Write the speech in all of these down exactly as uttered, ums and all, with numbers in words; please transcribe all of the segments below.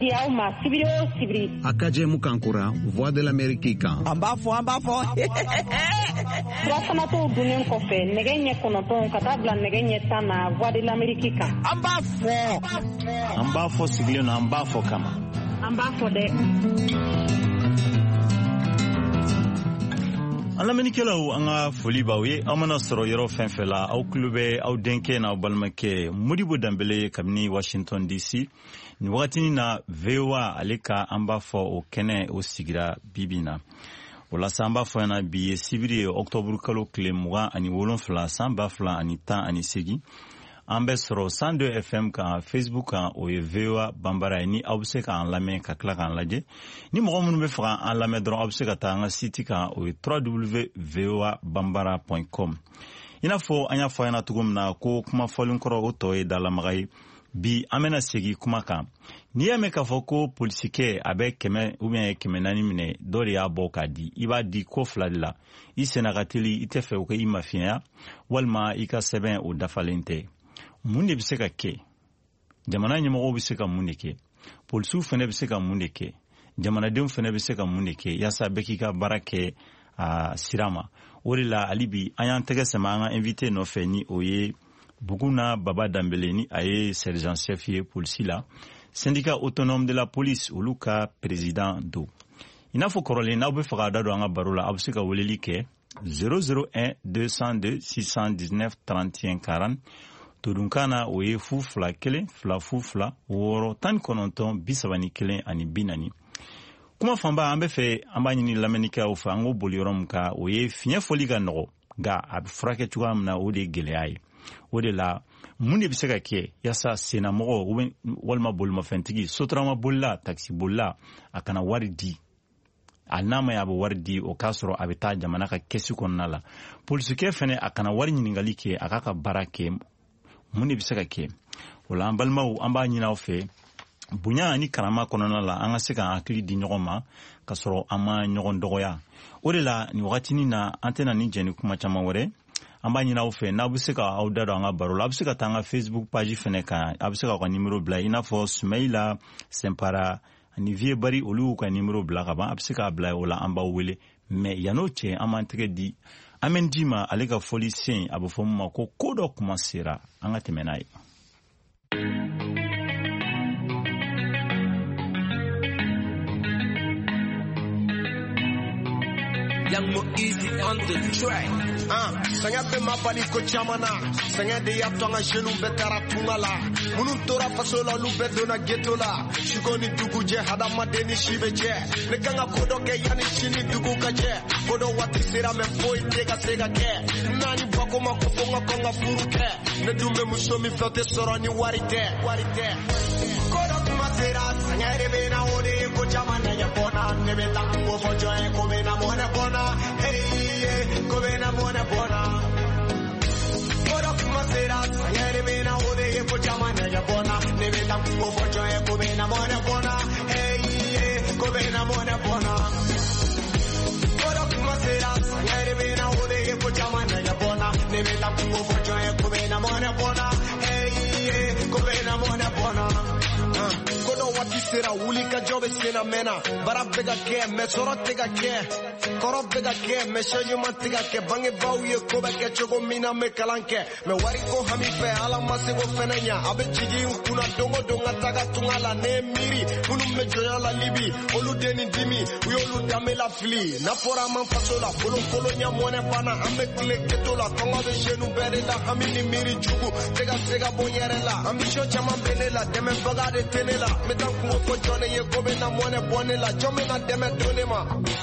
Yauma sibiri o sibiri. Akaje Mukankura, Voix de l'Amérique kan. Amba fo amba fo. Surafana to dunen kɔfɛ nɛgɛ ɲɛ kɔnɔntɔn ka taa bila nɛgɛ ɲɛ tan na Voix de l'Amérique kan. Amba fo. An b'a fɔ sigilen na an b'a fɔ kama. An b'a fɔ dɛ. An lamɛnnikɛlaw an ka foli b'aw ye aw mana sɔrɔ yɔrɔ fɛn fɛn la aw tulo bɛ aw denkɛ n'aw balimakɛ Modibo Danbele kabini Washington D C ni wagatinin na V O A ale ka an b'a fɔ o kɛnɛ o sigira bibi na o la sa an b'a fɔ yana bi ye sibiri ye octobre kalo tile mugan ani wolonfila san ba fila ani tan ani segin an bɛ sɔrɔ cent deux F M kan Facebook kan o ye V O A Banbara ye ni aw bɛ se k'an lamɛn ka tila k'an lajɛ ni mɔgɔ minnu bɛ fɛ k'an lamɛn dɔrɔn aw bɛ se ka taa an ka site kan o ye w w w point v o a banbara point com i n'a fɔ an y'a fɔ ɲɛna cogo min na ko kuma fɔlen kɔrɔ o tɔ ye dalamaga ye bi an bɛna segin kuma kan n'i y'a mɛn k'a fɔ ko polisikɛ a bɛ kɛmɛ ou bien kɛmɛ naani minɛ dɔ de y'a bɔ k'a di i b'a di ko fila de la i senna ka teli i tɛ fɛ o ka i mafiɲɛya walima i ka sɛbɛn o dafalen tɛ mun de bɛ se ka kɛ jamana ɲɛmɔgɔw bɛ se ka mun de kɛ polisiw fana bɛ se ka mun de kɛ jamanadenw fana bɛ se ka mun de kɛ yaasa bɛɛ k'i ka baara kɛ a sira ma o de la hali bi an y'an tɛgɛ sɛmɛ an ka invité nɔfɛ ni o ye Buguna Baba Danbele ni a ye sergent chef ye polisi la syndicat autonome de la police olu ka président do i n'a fɔ kɔrɔlen n'aw bɛ fɛ k'a da don an ka baro la aw bɛ se ka weleli kɛ zéro zéro un deux cent deux six cent dix-neuf trente et un quarante Todunkana o ye fu fila kelen fila fu fila wɔɔrɔ tan ni kɔnɔntɔn bi saba ni kelen ani bi naani kuma fanba an bɛ fɛ an b'a ɲini lamɛnnikɛlaw fɛ an k'o boli yɔrɔ min kan o ye fiɲɛ fɔli ka nɔgɔ nka a bɛ furakɛ cogoya min na o de ye gɛlɛya ye o de la mun de bɛ se ka kɛ yaasa sennamɔgɔ walima bolimafɛntigi sotarama bolila takisi bolila a kana wari di a n'a ma ye a bɛ wari di o k'a sɔrɔ a bɛ taa jamana ka kɛsi kɔnɔna la polisikɛ fana a kana wari ɲininkali kɛ a k'a ka baara kɛ mun de bɛ se ka kɛ o la an balimaw an b'a ɲini aw fɛ bonya ani karama kɔnɔna la an ka se k'an hakili di ɲɔgɔn ma ka sɔrɔ an ma ɲɔgɔn dɔgɔya o de la nin wagatinin na an tɛna ni jɛn ni kuma caman wɛrɛ an b'a ɲini aw fɛ n'aw bɛ se ka aw da don an ka baro la aw bɛ se ka taa an ka Facebook page fɛnɛ kan aw bɛ se ka aw ka nimero bila i n'a fɔ Sumayila Sɛnpara ani Vie Bari olu y'u ka nimero bila ka ban a bɛ se k'a bila o la an b'aw wele mais yan'o cɛ an b'an tɛgɛ di an bɛ di ma ale ka fɔli sen a bɛ fɔ min ma ko ko dɔ kuma sera an ka tɛmɛ n'a ye. Young Mo Easy on the track. Ah, sanga be mabali ko chamana. Sanga de ya tonga jenu betara tungala. Munun tora fasola lu bedona getola. Shigoni dugu je hada madeni shibeje. Ne kanga kodo ke yani chini dugu kaje. Kodo wati sera me foi tega sega ke. Nani bako makofonga konga furuke. Ne dumbe mushomi flote sorani warite. Warite. Kodo kumasera sanga de bena ode ko chamana ya bona. Ne betango fojo e ko bena mona bona. Hey, come na buona buona. Ora kuma sera, sangere bena ode e pojama na ya buona. Ne veda kuo fojo e come na buona buona. Hey, come na buona buona. Ora kuma sera, sangere bena ode e pojama na ya buona. Ne veda kuo fojo e come na buona buona. Hey, come na buona buona. Kodo wati sera wuli ka jobe sena mena. Bara bega ke me soro tega ke. Koro bega ke me shoyu mantiga ke bange bauye ko ba ke chogo mina me kalanke me wari ko hami pe ala masego fenanya abe chigi kuna dongo donga taga tungala ne miri munu me joya la libi olu deni dimi uyolu damela fli na fora man fasola bolo bolo nya mone bana ambe kle ketola konga be jenu berela amini miri jugu tega tega bonyerela ambisho chama benela deme baga de tenela me dan ko ko jone ye ko be na mone bonela jome na deme donema.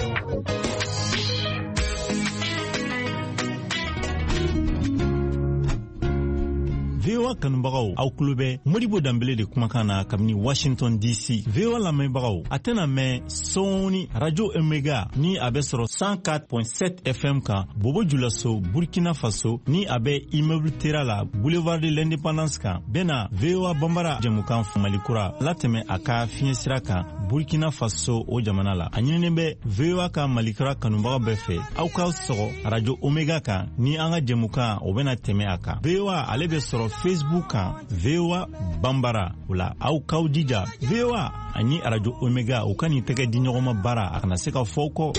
V O A kanubagaw aw tulo bɛ Modibo Danbele de kumakan na kabini Washington D C. V O A lamɛnbagaw a tɛna mɛn sɔɔni radio Omega ni a bɛ sɔrɔ cent quatre point sept F M kan Bobo Julaso Burkina Faso ni a bɛ immeuble Tera la boulevard de l'Indépendance kan bɛna V O A Banbara jɛmukan Malikura latɛmɛ a ka fiɲɛsira kan Burkina Faso o jamana la a ɲininen bɛ V O A ka Malikura kanubaga bɛɛ fɛ aw ka sɔgɔ radio Omega kan ni an ka jɛmukan o bɛna tɛmɛ a kan. V O A ale bɛ sɔrɔ Facebook kan V O A Bambara o la aw kaw jija V O A ani Radio Omega o kan ni tɛgɛ di ɲɔgɔn ma baara a kana se ka fɔ kɔ.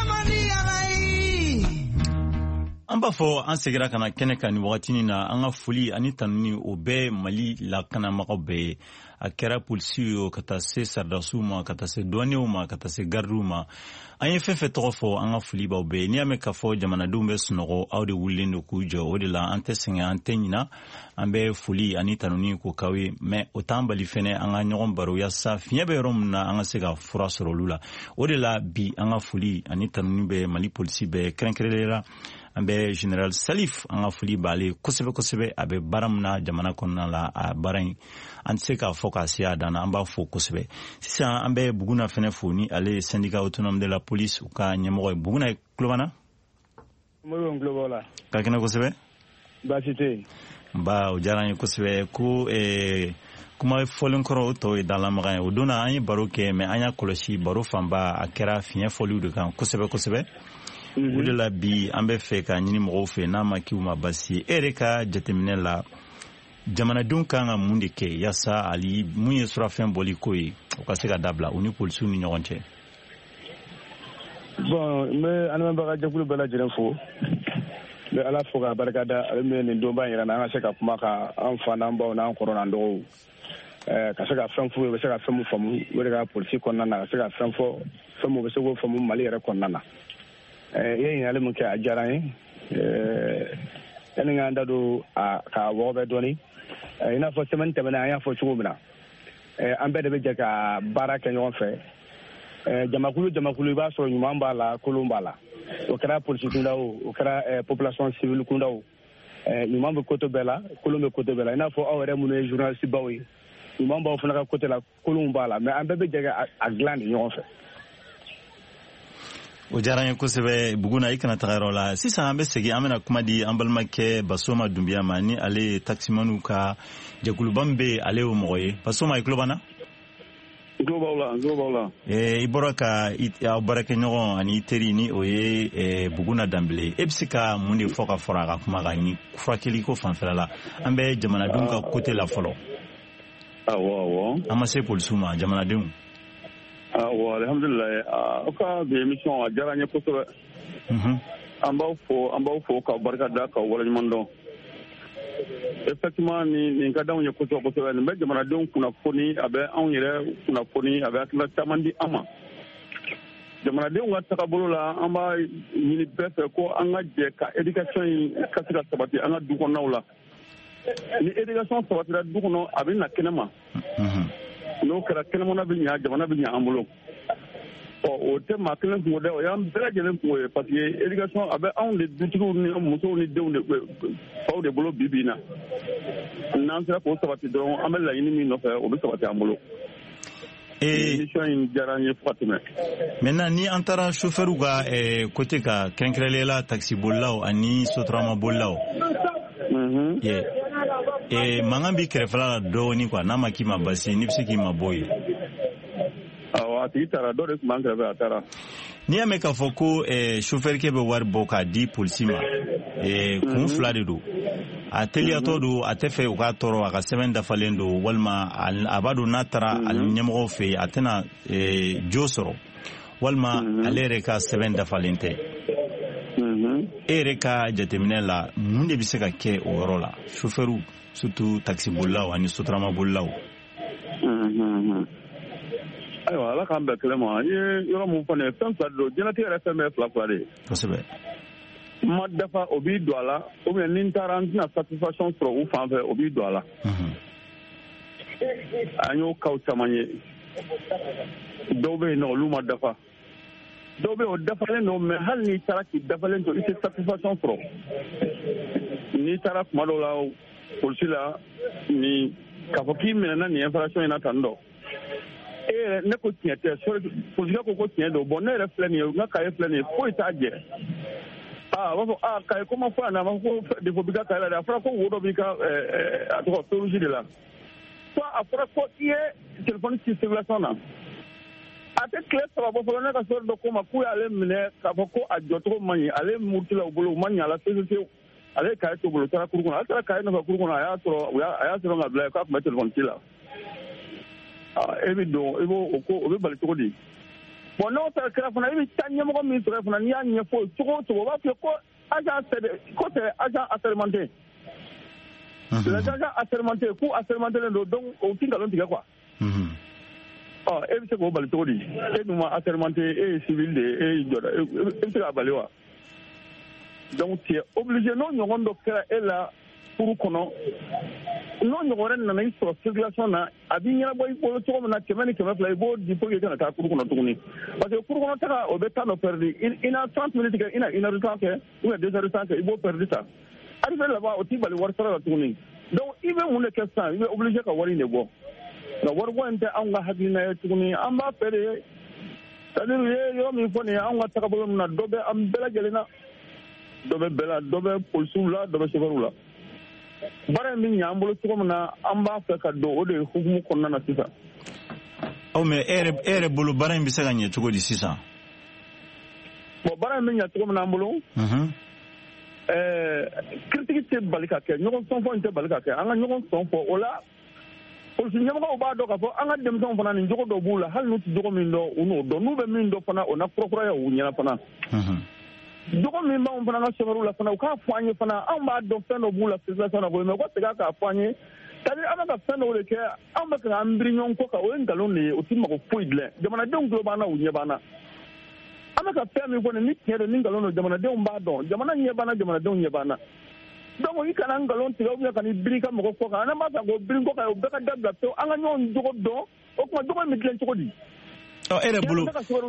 An b'a fɔ an segira kana kɛnɛ kan ni wagatinin na an ka foli ani tanuni o bɛɛ Mali lakanamagaw bɛɛ ye a kɛra polisiw ye ka taa se saridasiw ma ka taa se douaniers ma ka taa se gardiw ma an ye fɛn fɛn tɔgɔ fɔ an ka foli b'aw bɛɛ ye n'i y'a mɛn k'a fɔ jamanadenw bɛ sunɔgɔ aw de wulilen don k'u jɔ o de la an tɛ sɛgɛn an tɛ ɲina an bɛ foli ani tanuni ko k'aw ye mais o t'an bali fɛnɛ an ka ɲɔgɔn baro yaasa fiɲɛ bɛ yɔrɔ min na an ka se ka fura sɔrɔ olu la o de la bi an ka foli ani tanuni bɛ Mali polisi bɛɛ kɛrɛnkɛrɛnnen la an bɛ General Salif an ka foli b'ale kosɛbɛ kosɛbɛ a bɛ baara min na jamana kɔnɔna la a baara in an tɛ se k'a fɔ k'a se a dan na an b'a fɔ kosɛbɛ sisan an bɛ Buguna fɛnɛ fo ni ale ye syndicat autonome de la police u ka ɲɛmɔgɔ ye Buguna ye tulo b'an na. Moribo n tulo b'aw la. Ka kɛnɛ kosɛbɛ. Baasi tɛ yen. Ba o diyara an ye kosɛbɛ ko ɛɛ kuma fɔlen kɔrɔ o tɔ ye danlamaga ye o don na an ye baro kɛ mais an y'a kɔlɔsi baro fanba a kɛra fiɲɛ fɔliw de kan kosɛbɛ kosɛbɛ. O de la bi an bɛ fɛ ka ɲini mɔgɔw fɛ n'a ma k'iw ma basi ye e yɛrɛ ka jateminɛ la jamanadenw kan ka mun de kɛ yaasa ali mun ye surafɛn bɔli ko ye o ka se ka dabila u ni polisiw ni ɲɔgɔn cɛ. Bon n bɛ an lamɛnbaga jɛkulu bɛɛ lajɛlen fo n bɛ Ala fo k'a barikada ale min ye nin donba in yɛrɛ na an ka se ka kuma ka an fa n'an baw n'an kɔrɔ n'an dɔgɔw ka se ka fɛn f'u ye u bɛ se ka fɛn mun faamu o de ka polisi kɔnɔna na ka se ka fɛn fɔ fɛn mun u bɛ se k'o faamu Mali yɛrɛ kɔnɔna na. I ye ɲininkali min kɛ a diyara n ye yanni k'an da don a ka wɔgɔbɛ dɔɔni i n'a fɔ semaine tɛmɛnen an y'a fɔ cogo min na an bɛɛ de bɛ jɛ ka baara kɛ ɲɔgɔn fɛ jamakulu jamakulu i b'a sɔrɔ ɲuman b'a la kolon b'a la o kɛra polisi kunda o o kɛra population civile kunda o ɲuman bɛ côté bɛɛ la kolon bɛ côté bɛɛ la i n'a fɔ aw yɛrɛ minnu ye journaliste baw ye ɲuman b'aw fana ka côté la kolon b'a la mais an bɛɛ bɛ jɛ ka a dilan de ɲɔgɔn fɛ. O diyara n ye kosɛbɛ Buguna i kana taga yɔrɔ la sisan an bɛ segin an bɛna kuma di an balimakɛ Basoma Dunbiya ma ni ale ye taximaniw ka jɛkuluba min bɛ ale y'o mɔgɔ ye Basoma i tulo b'an na. N tulo b'aw la n tulo b'aw la. I bɔra ka aw baarakɛɲɔgɔn ani i teri ni o ye Buguna Danbele e bɛ se ka mun de fɔ ka fara a ka kuma kan ni furakɛli ko fanfɛla la an bɛ jamanadenw ka côté la fɔlɔ. Awɔ awɔ. An ma se polisiw ma jamanadenw. Awɔ alhamdulilayi aw ka bi émission a diyara n ye kosɛbɛ. An b'aw fo an b'aw fo k'aw barika da k'aw waleɲuman dɔn. Effectivement nin nin ka d'anw ye kosɛbɛ kosɛbɛ nin bɛ jamanadenw kunnafoni a bɛ anw yɛrɛ kunnafoni a bɛ hakilina caman di an ma. Jamanadenw ka tagabolo la an b'a ɲini bɛɛ fɛ ko an ka jɛ ka éducation in ka se ka sabati an ka du kɔnɔnaw la. Ni éducation sabatira du kɔnɔ a bɛ na kɛnɛma. N'o kɛra kɛnɛmana bɛ ɲa jamana bɛ ɲa an bolo ɔ o tɛ maa kelen kungo dɛ o y'an bɛɛ lajɛlen kungo ye parce que éducation a bɛ anw de dutigiw ni musow ni denw de faw de bolo bi bi in na n'an sera k'o sabati dɔrɔn an bɛ laɲini min nɔfɛ o bɛ sabati an bolo. émission in diyara n ye fo ka tɛmɛ. Maintenant ni an taara chauffeur ka côté ka kɛrɛnkɛrɛnlen la taxi bolilaw ani sotarama bolilaw. Eh, mangan bi kɛrɛfɛla la dɔɔni quoi n'a ma k'i ma basi ni bɛ se k'i ma bɔ ye. Awɔ a tigi taara dɔ de tun b'an kɛrɛfɛ a taara. N'i y'a mɛn k'a fɔ ko chauffeur kɛ bɛ wari bɔ k'a di polisi ma kun fila de don a teliyatɔ don a tɛ fɛ u k'a tɔɔrɔ a ka sɛbɛn dafalen don walima a b'a dɔn n'a taara ɲɛmɔgɔw fɛ yen a tɛna jo sɔrɔ walima ale yɛrɛ ka sɛbɛn dafalen tɛ. E yɛrɛ ka jateminɛ la mun de bɛ se ka kɛ o yɔrɔ la chauffeur surtout taxi bolilaw ani sotarama bolilaw. Ayiwa ala k'an bɛɛ kelen ma i ye yɔrɔ mun fɔ nin ye fɛn fila don diɲɛlatigɛ yɛrɛ fɛn bɛɛ fila fila de ye. Kosɛbɛ. Ma dafa o b'i don a la ou bien ni n taara n tɛna satisfaction sɔrɔ u fan fɛ o b'i don a la. An y'o cas caman ye dɔw bɛ yen nɔ olu ma dafa dɔw bɛ yen o dafalen don mais hali n'i taara k'i dafalen to i tɛ satisfaction sɔrɔ n'i taara kuma dɔw la polisi la ni k'a fɔ k'i minɛna nin infraction in na tan dɔ e yɛrɛ ne ko tiɲɛ tɛ polisikɛ ko ko tiɲɛ don bon ne yɛrɛ filɛ nin ye n ka cahier filɛ nin ye foyi t'a jɛ aa a b'a fɔ aa cahier ko ma fɔ yan a b'a fɔ ko défaut b'i ka cahier la dɛ a fɔra ko wo dɔ b'i ka a tɔgɔ pérouge de la soit a fɔra ko i ye téléphone ci circulation na a tɛ tile saba bɔ fɔlɔ ne ka sɔrɔ dɔ ko ma k'u y'ale minɛ k'a fɔ ko a jɔcogo man ɲi ale murutila u bolo u ma ɲɛ a la fiyewu fiyewu ale ka to bolo tara kuru kɔnɔ ale taara ka nɔfɛ kuru kɔnɔ a y'a sɔrɔ a y'a sɔrɔ ka bila ye k'a tun bɛ telefɔni ci la e bɛ don i b'o o ko o bɛ bali cogo di bon n'o taara kɛra fana i bɛ taa ɲɛmɔgɔ min sɔrɔ fana n'i y'a ɲɛfɔ cogo o cogo o b'a fɔ ko agent ko tɛ agent assermenté les agents assermentés k'u assermenté don donc o tɛ nkalon tigɛ quoi ɔ e bɛ se k'o bali cogo di e dun ma assermenté e ye civil de ye e y'i jɔ e bɛ se k'a bali wa donc tu es obligé n'o ɲɔgɔn dɔ kɛra e la furu kɔnɔ n'o ɲɔgɔn wɛrɛ nana i sɔrɔ circulation na a b'i ɲɛnabɔ i bolo cogo min na kɛmɛ ni kɛmɛ fila i b'o di pour que i kana taa furu kɔnɔ tuguni parce que furu kɔnɔ taga o bɛ temps dɔ perdu i na trente minutes kɛ i na une heure de temps kɛ ou bien deux heures de temps kɛ i b'o perdu sa arrivé là-bas o t'i bali wari sara la tuguni donc i bɛ mun de kɛ sisan i bɛ obligé ka wari in de bɔ nka wari bɔ in tɛ anw ka hakilina ye tuguni an b'a fɛ de c'est-à-dire u ye yɔrɔ min fɔ nin ye anw ka tagabolo min na dɔ bɛ an bɛɛ lajɛlen na dɔ bɛ bɛɛ la dɔ bɛ polisiw la dɔ bɛ chauffeur la baara in bɛ ɲɛ an bolo cogo min na an b'a fɛ ka don o de hukumu kɔnɔna na sisan. aw mɛ e yɛrɛ e yɛrɛ bolo baara in bɛ se ka ɲɛ cogo di sisan. bon baara in bɛ ɲɛ cogo min na an bolo. ɛɛ kiritigi tɛ bali ka kɛ ɲɔgɔn sɔnfɔ in tɛ bali ka kɛ an ka ɲɔgɔn sɔn fɔ o la polisi ɲɛmɔgɔw b'a dɔn k'a fɔ an ka denmisɛnw fana nin jogo dɔ b'u la hali n'u tɛ jogo min dɔn u n'o dɔn n'u bɛ min dɔn fana o na kɔrɔkɔrɔya u ɲɛna fana. jogo min b'anw fana ka sɛbɛnw la fana u k'a fɔ an ye fana anw b'a dɔn fɛn dɔ b'u la circulation na mais u ka segin k'a fɔ an ye c'est-à-dire an bɛ ka fɛn dɔw de kɛ anw bɛ ka an biri ɲɔgɔn kɔ kan o ye nkalon de ye o tɛ mago foyi dilan jamanadenw tulo b'an na u ɲɛ b'an na an bɛ ka fɛn min fɔ nin ni tiɲɛ don ni nkalon don jamanadenw b'a dɔn jamana ɲɛ b'an na jamanadenw ɲɛ b'an na donc i kana nkalon tigɛ ou bien ka n'i biri ka mɔgɔ kɔ kan an b'a fɛ k'o biri kɔ kan o bɛɛ ka dabila pewu an ka ɲɔgɔn jogo dɔn o tuma jogo in bɛ dilan cogo di. e yɛrɛ bolo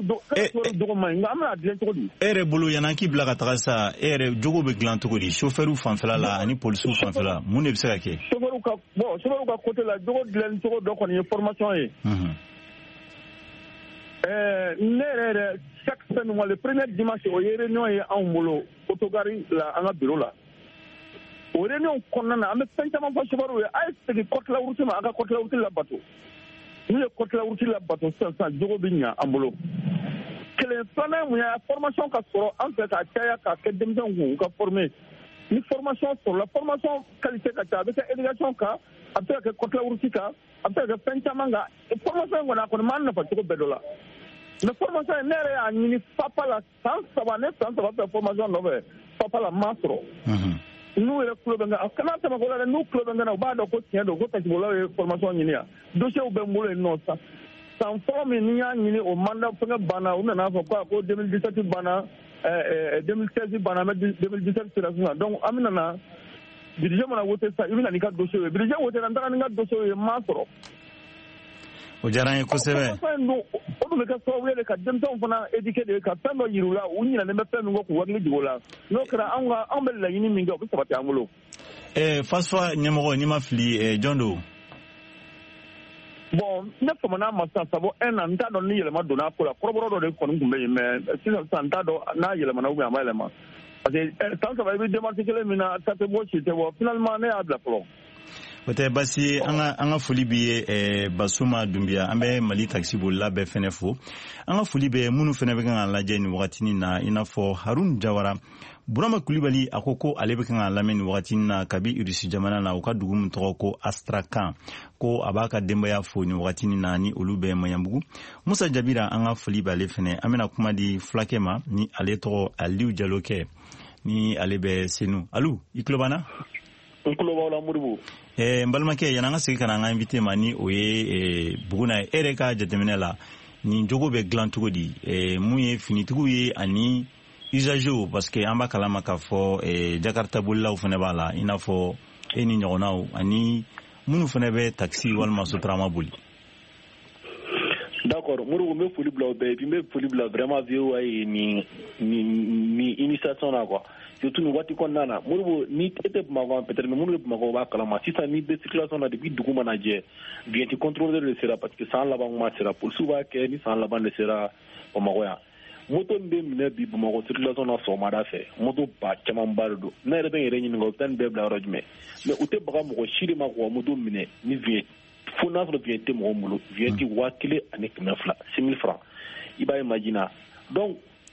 e yɛrɛ bolo yan'an k'i bila ka taga sa e yɛrɛ jogo bɛ dilan cogo di chauffeur fanfɛla la ani polisiw fanfɛla mun de bɛ se ka kɛ. chauffeur ka bon chauffeur ka côté la jogo dilan cogo dɔ kɔni ye formation ye. ɛɛ ne yɛrɛ yɛrɛ chaque semaine le premier dimanche o ye réunion ye anw bolo autogare la an ka bureau la o réunion kɔnɔna na an bɛ fɛn caman fɔ chauffeur ye a ye segin côté la route ma a ka côté la route labato. n'u ye côté la route labato sisan sisan jogo bɛ ɲɛ an bolo kelen filanan mun ye formation ka sɔrɔ an fɛ k'a caya k'a kɛ denmisɛnw kun u ka former ni formation sɔrɔla formation qualité ka ca a bɛ kɛ éducation kan a bɛ se ka kɛ côté la route kan a bɛ se ka kɛ fɛn caman kan formation in kɔni a kɔni m'an nafa cogo bɛɛ dɔ la mais formation in ne yɛrɛ y'a ɲini fapa la san saba ne san saba fɛ formation nɔfɛ fapa la m'a sɔrɔ. n'u yɛrɛ tulo bɛ n kan a kana tɛmɛ ko la dɛ n'u tulo bɛ n kan na u b'a dɔn ko tiɲɛ don ko taxibolilaw ye formation ɲini yan dossiers bɛ n bolo yen nɔ san san fɔlɔ min ni y'a ɲini o mandat fɛngɛ banna u nana fɔ ko ko deux mille dix-sept banna ɛɛ deux mille seize banna mais deux mille dix-sept sera sisan donc an bɛ nana budget mana voté sisan i bɛ na n'i ka dossier ye budget voté la n taara ni n ka dossier ye n m'a sɔrɔ. o diyara n ye kosɛbɛ. o dun bɛ kɛ sababu ye ka denmisɛnw fana éduquer de ka fɛn dɔ yira u la u ɲinɛnen bɛ fɛn min kɔ k'u hakili jigin o la n'o kɛra anw ka anw bɛ laɲini min kɛ o bɛ sabati an bolo. ɛɛ FASFA ɲɛmɔgɔ n'i ma fili ɛɛ jɔn don. bon ne faamana ma sisan sabu un an n t'a dɔn ni yɛlɛma donna ko la kɔrɔbɔrɔ dɔ de kɔni tun bɛ yen mais sisan sisan n t'a dɔn n'a yɛlɛmana ou bien a ma yɛlɛma parce que san saba i bɛ démarche kelen min na ta tɛ bɔ si tɛ bɔ finalement ne y'a bila fɔlɔ. o tɛ basi ye an ka an ka foli b'i ye ɛɛ Basuma Dunbiya an bɛ Mali taxibolila bɛɛ fɛnɛ fo an ka foli bɛ minnu fɛnɛ bɛ kan k'a lajɛ nin wagatinin na i n'a fɔ Haruna Jawara Burama Kulibali a ko ko ale bɛ kan k'a lamɛn nin wagatinin na kabi Irisi jamana na u ka dugu min tɔgɔ ko Astrakan ko a b'a ka denbaya fo nin wagatinin na ni olu bɛ Maɲanbugu Musa Jabira an ka foli b'ale fɛnɛ an bɛna kuma di fulakɛ ma ni ale tɔgɔ Aliu Jalo kɛ ni ale bɛ Senu Alu i tulo b'an na. n tulo b'aw la Modibo. ɛɛ n balimakɛ yan'an ka segin ka na an ka invité ma ni o ye Buguna ye e yɛrɛ ka jateminɛ la nin jogo bɛ dilan cogo di ɛɛ mun ye finitigiw ye ani usagers parce que an b'a kalama k'a fɔ ɛɛ Jakarta bolilaw fana b'a la i n'a fɔ e ni ɲɔgɔnnaw ani minnu fana bɛ taxi walima sotarama boli. D'accord Modibo n bɛ foli bila o bɛɛ puis n bɛ foli bila vraiment V O A ye nin nin nin initiation na quoi. surtout ni waati kɔnɔna na Modibo ni e tɛ Bamakɔ peut-être mais minnu bɛ Bamakɔ b'a kalama sisan ni bɛ circulation na depuis dugu mana jɛ vignette contrôleur de sera parce que san laban kuma sera polisiw b'a kɛ ni san laban de sera Bamakɔ yan moto min bɛ minɛ bi Bamakɔ circulation na sɔgɔmada fɛ moto ba caman ba de don ne yɛrɛ bɛ n yɛrɛ ɲininka o bɛ taa nin bɛɛ bila yɔrɔ jumɛn mais u tɛ baga mɔgɔ si de ma k'u ka moto minɛ ni vignette fo n'a sɔrɔ vignette tɛ mɔgɔ bolo vignette waa kelen ani kɛmɛ fila six mille francs i b'a imaginer donc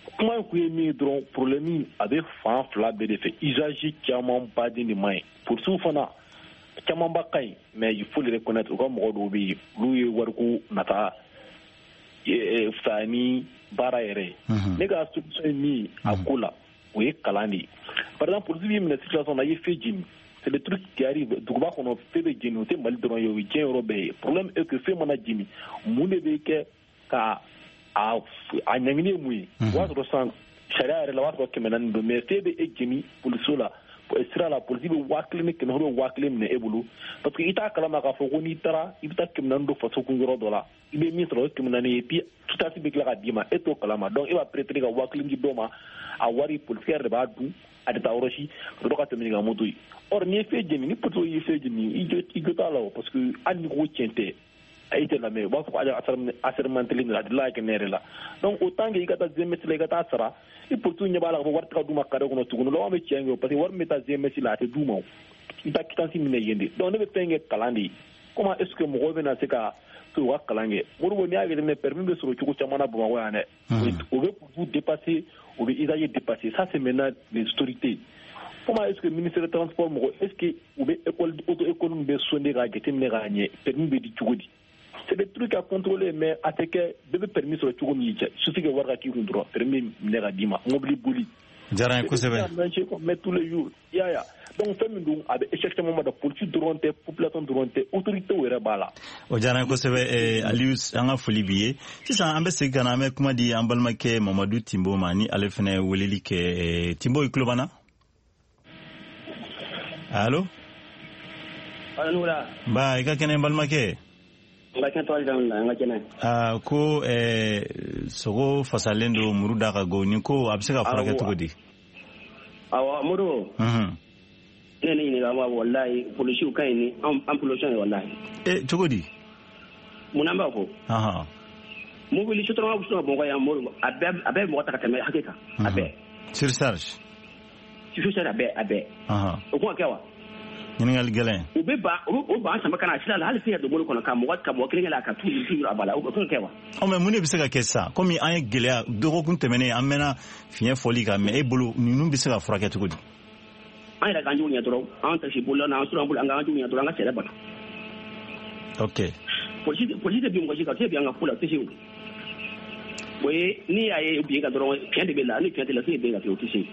kuma ku ye min dɔrɔn problème a bɛ fan fila bɛɛ de fɛ usage caman ba de nin man ɲi polisiw fana caman ba ka ɲi mais il faut le reconnaître u ka mɔgɔ dɔw bɛ yen olu ye wariko nata fisaya ni baara yɛrɛ ye ne ka solution ye min a ko la o ye kalan de ye par exemple polisi b'i minɛ situation na i ye fɛn jeni c'est le truc qui arrive duguba kɔnɔ fɛn bɛ jeni o tɛ Mali dɔrɔn ye o ye diɲɛ yɔrɔ bɛɛ ye problème est que fɛn mana jeni mun de bɛ kɛ ka a a ɲangini ye mun ye o b'a sɔrɔ sisan sariya yɛrɛ la o b'a sɔrɔ kɛmɛ naani don mais fɛn bɛ e jeni polisiw la sira la polisi bɛ waa kelen ni kɛmɛ duuru waa kelen minɛ e bolo parce que i t'a kalama k'a fɔ ko n'i taara i bɛ taa kɛmɛ naani don faso kun yɔrɔ dɔ la i bɛ min sɔrɔ o ye kɛmɛ naani ye puis tutasi bɛ tila ka d'i ma e t'o kalama donc e b'a préféré ka waa kelen di dɔ ma a wari polisi yɛrɛ de b'a dun a tɛ taa yɔrɔ si ka dɔ ka tɛmɛ ni ka moto ye or n'i ye fɛn jeni ni polisiw ye fɛn jeni i jo i jo t'a la o parce que hali ni ko tiɲɛ tɛ a y'i tɛ lamɛn u b'a fɔ ko assermenté de la a delila ka kɛ ne yɛrɛ la donc autant que i ka taa Z M S la i ka taa sara i polisiw ɲɛ b'a la ka fɔ wari tɛ ka d'u ma carré kɔnɔ tuguni laban bɛ tiɲɛ kɛ parce que wari min bɛ taa Z M S la a tɛ d'u ma o i bɛ taa quittance minɛ yen de donc ne bɛ fɛn kɛ kalan de ye comment est ce que mɔgɔw bɛna se ka to u ka kalan kɛ Modibo n'i y'a jateminɛ permis bɛ sɔrɔ cogo caman na Bamakɔ yan dɛ o bɛ polisiw dépasser o bɛ usagers dépasser ça c'est maintenant les autorités comment est ce que ministère de transport mɔgɔ est ce que u bɛ école auto école min bɛ sonde k'a jateminɛ k'a ɲɛ permis bɛ di cogo di c'est des trucs à contrôler mais a tɛ kɛ bɛɛ bɛ permis sɔrɔ cogo min y'i cɛ suffit que wari ka k'i kun dɔrɔn permis minɛ ka d'i ma mobili boli diyara n ye kosɛbɛ mais tous les jours i y'a ye donc fɛn min don a bɛ échec caman ma da polisi dɔrɔn tɛ population dɔrɔn tɛ autorités yɛrɛ b'a la o diyara n ye kosɛbɛ Aliyu an ka foli b'i ye sisan an bɛ segin ka na an bɛ kuma di an balimakɛ Mamadu Tinbo ma ni ale fana ye weleli kɛ Tinbo i tulo b'an na allo ba i ka kɛnɛ n balimakɛ Uh, ko eh, sogo fasalen do muru da ka go ni ko a bɛ se ka furakɛ cogo di awa muru mhm ne ne ni ga wallahi polisiw kai ni an pollution wallahi eh cogo di mun an ba ko aha mu wili sutoro ma busuma bongo ya muru abe abe mo ta ka teme hakika abe surcharge surcharge abe abe aha o ko kewa ɲininkali gɛlɛn u bɛ ban u ban sama kana sila la hali fiɲɛ don bolo kɔnɔ ka mɔgɔ ka mɔgɔ kelen la ka tu yiri a bala o ko kɛ wa ɔ mɛ mun de bɛ se ka kɛ sisan komi an ye gɛlɛya dɔgɔkun tɛmɛnen an mɛna fiɲɛ fɔli kan mɛ e bolo ninnu bɛ se ka furakɛ cogo di an yɛrɛ k'an jugu ɲɛ dɔrɔn an tasi bolo na an sura bolo an k'an jugu ɲɛ dɔrɔn an ka sɛnɛ bana ok polisi polisi tɛ bi mɔgɔ si kan o tɛ bi an ka ko la o tɛ se o ye ni y'a ye bi ka dɔrɔn fiɲɛ de bɛ la ni fiɲɛ tɛ la fiɲɛ bɛ ka kɛ o tɛ se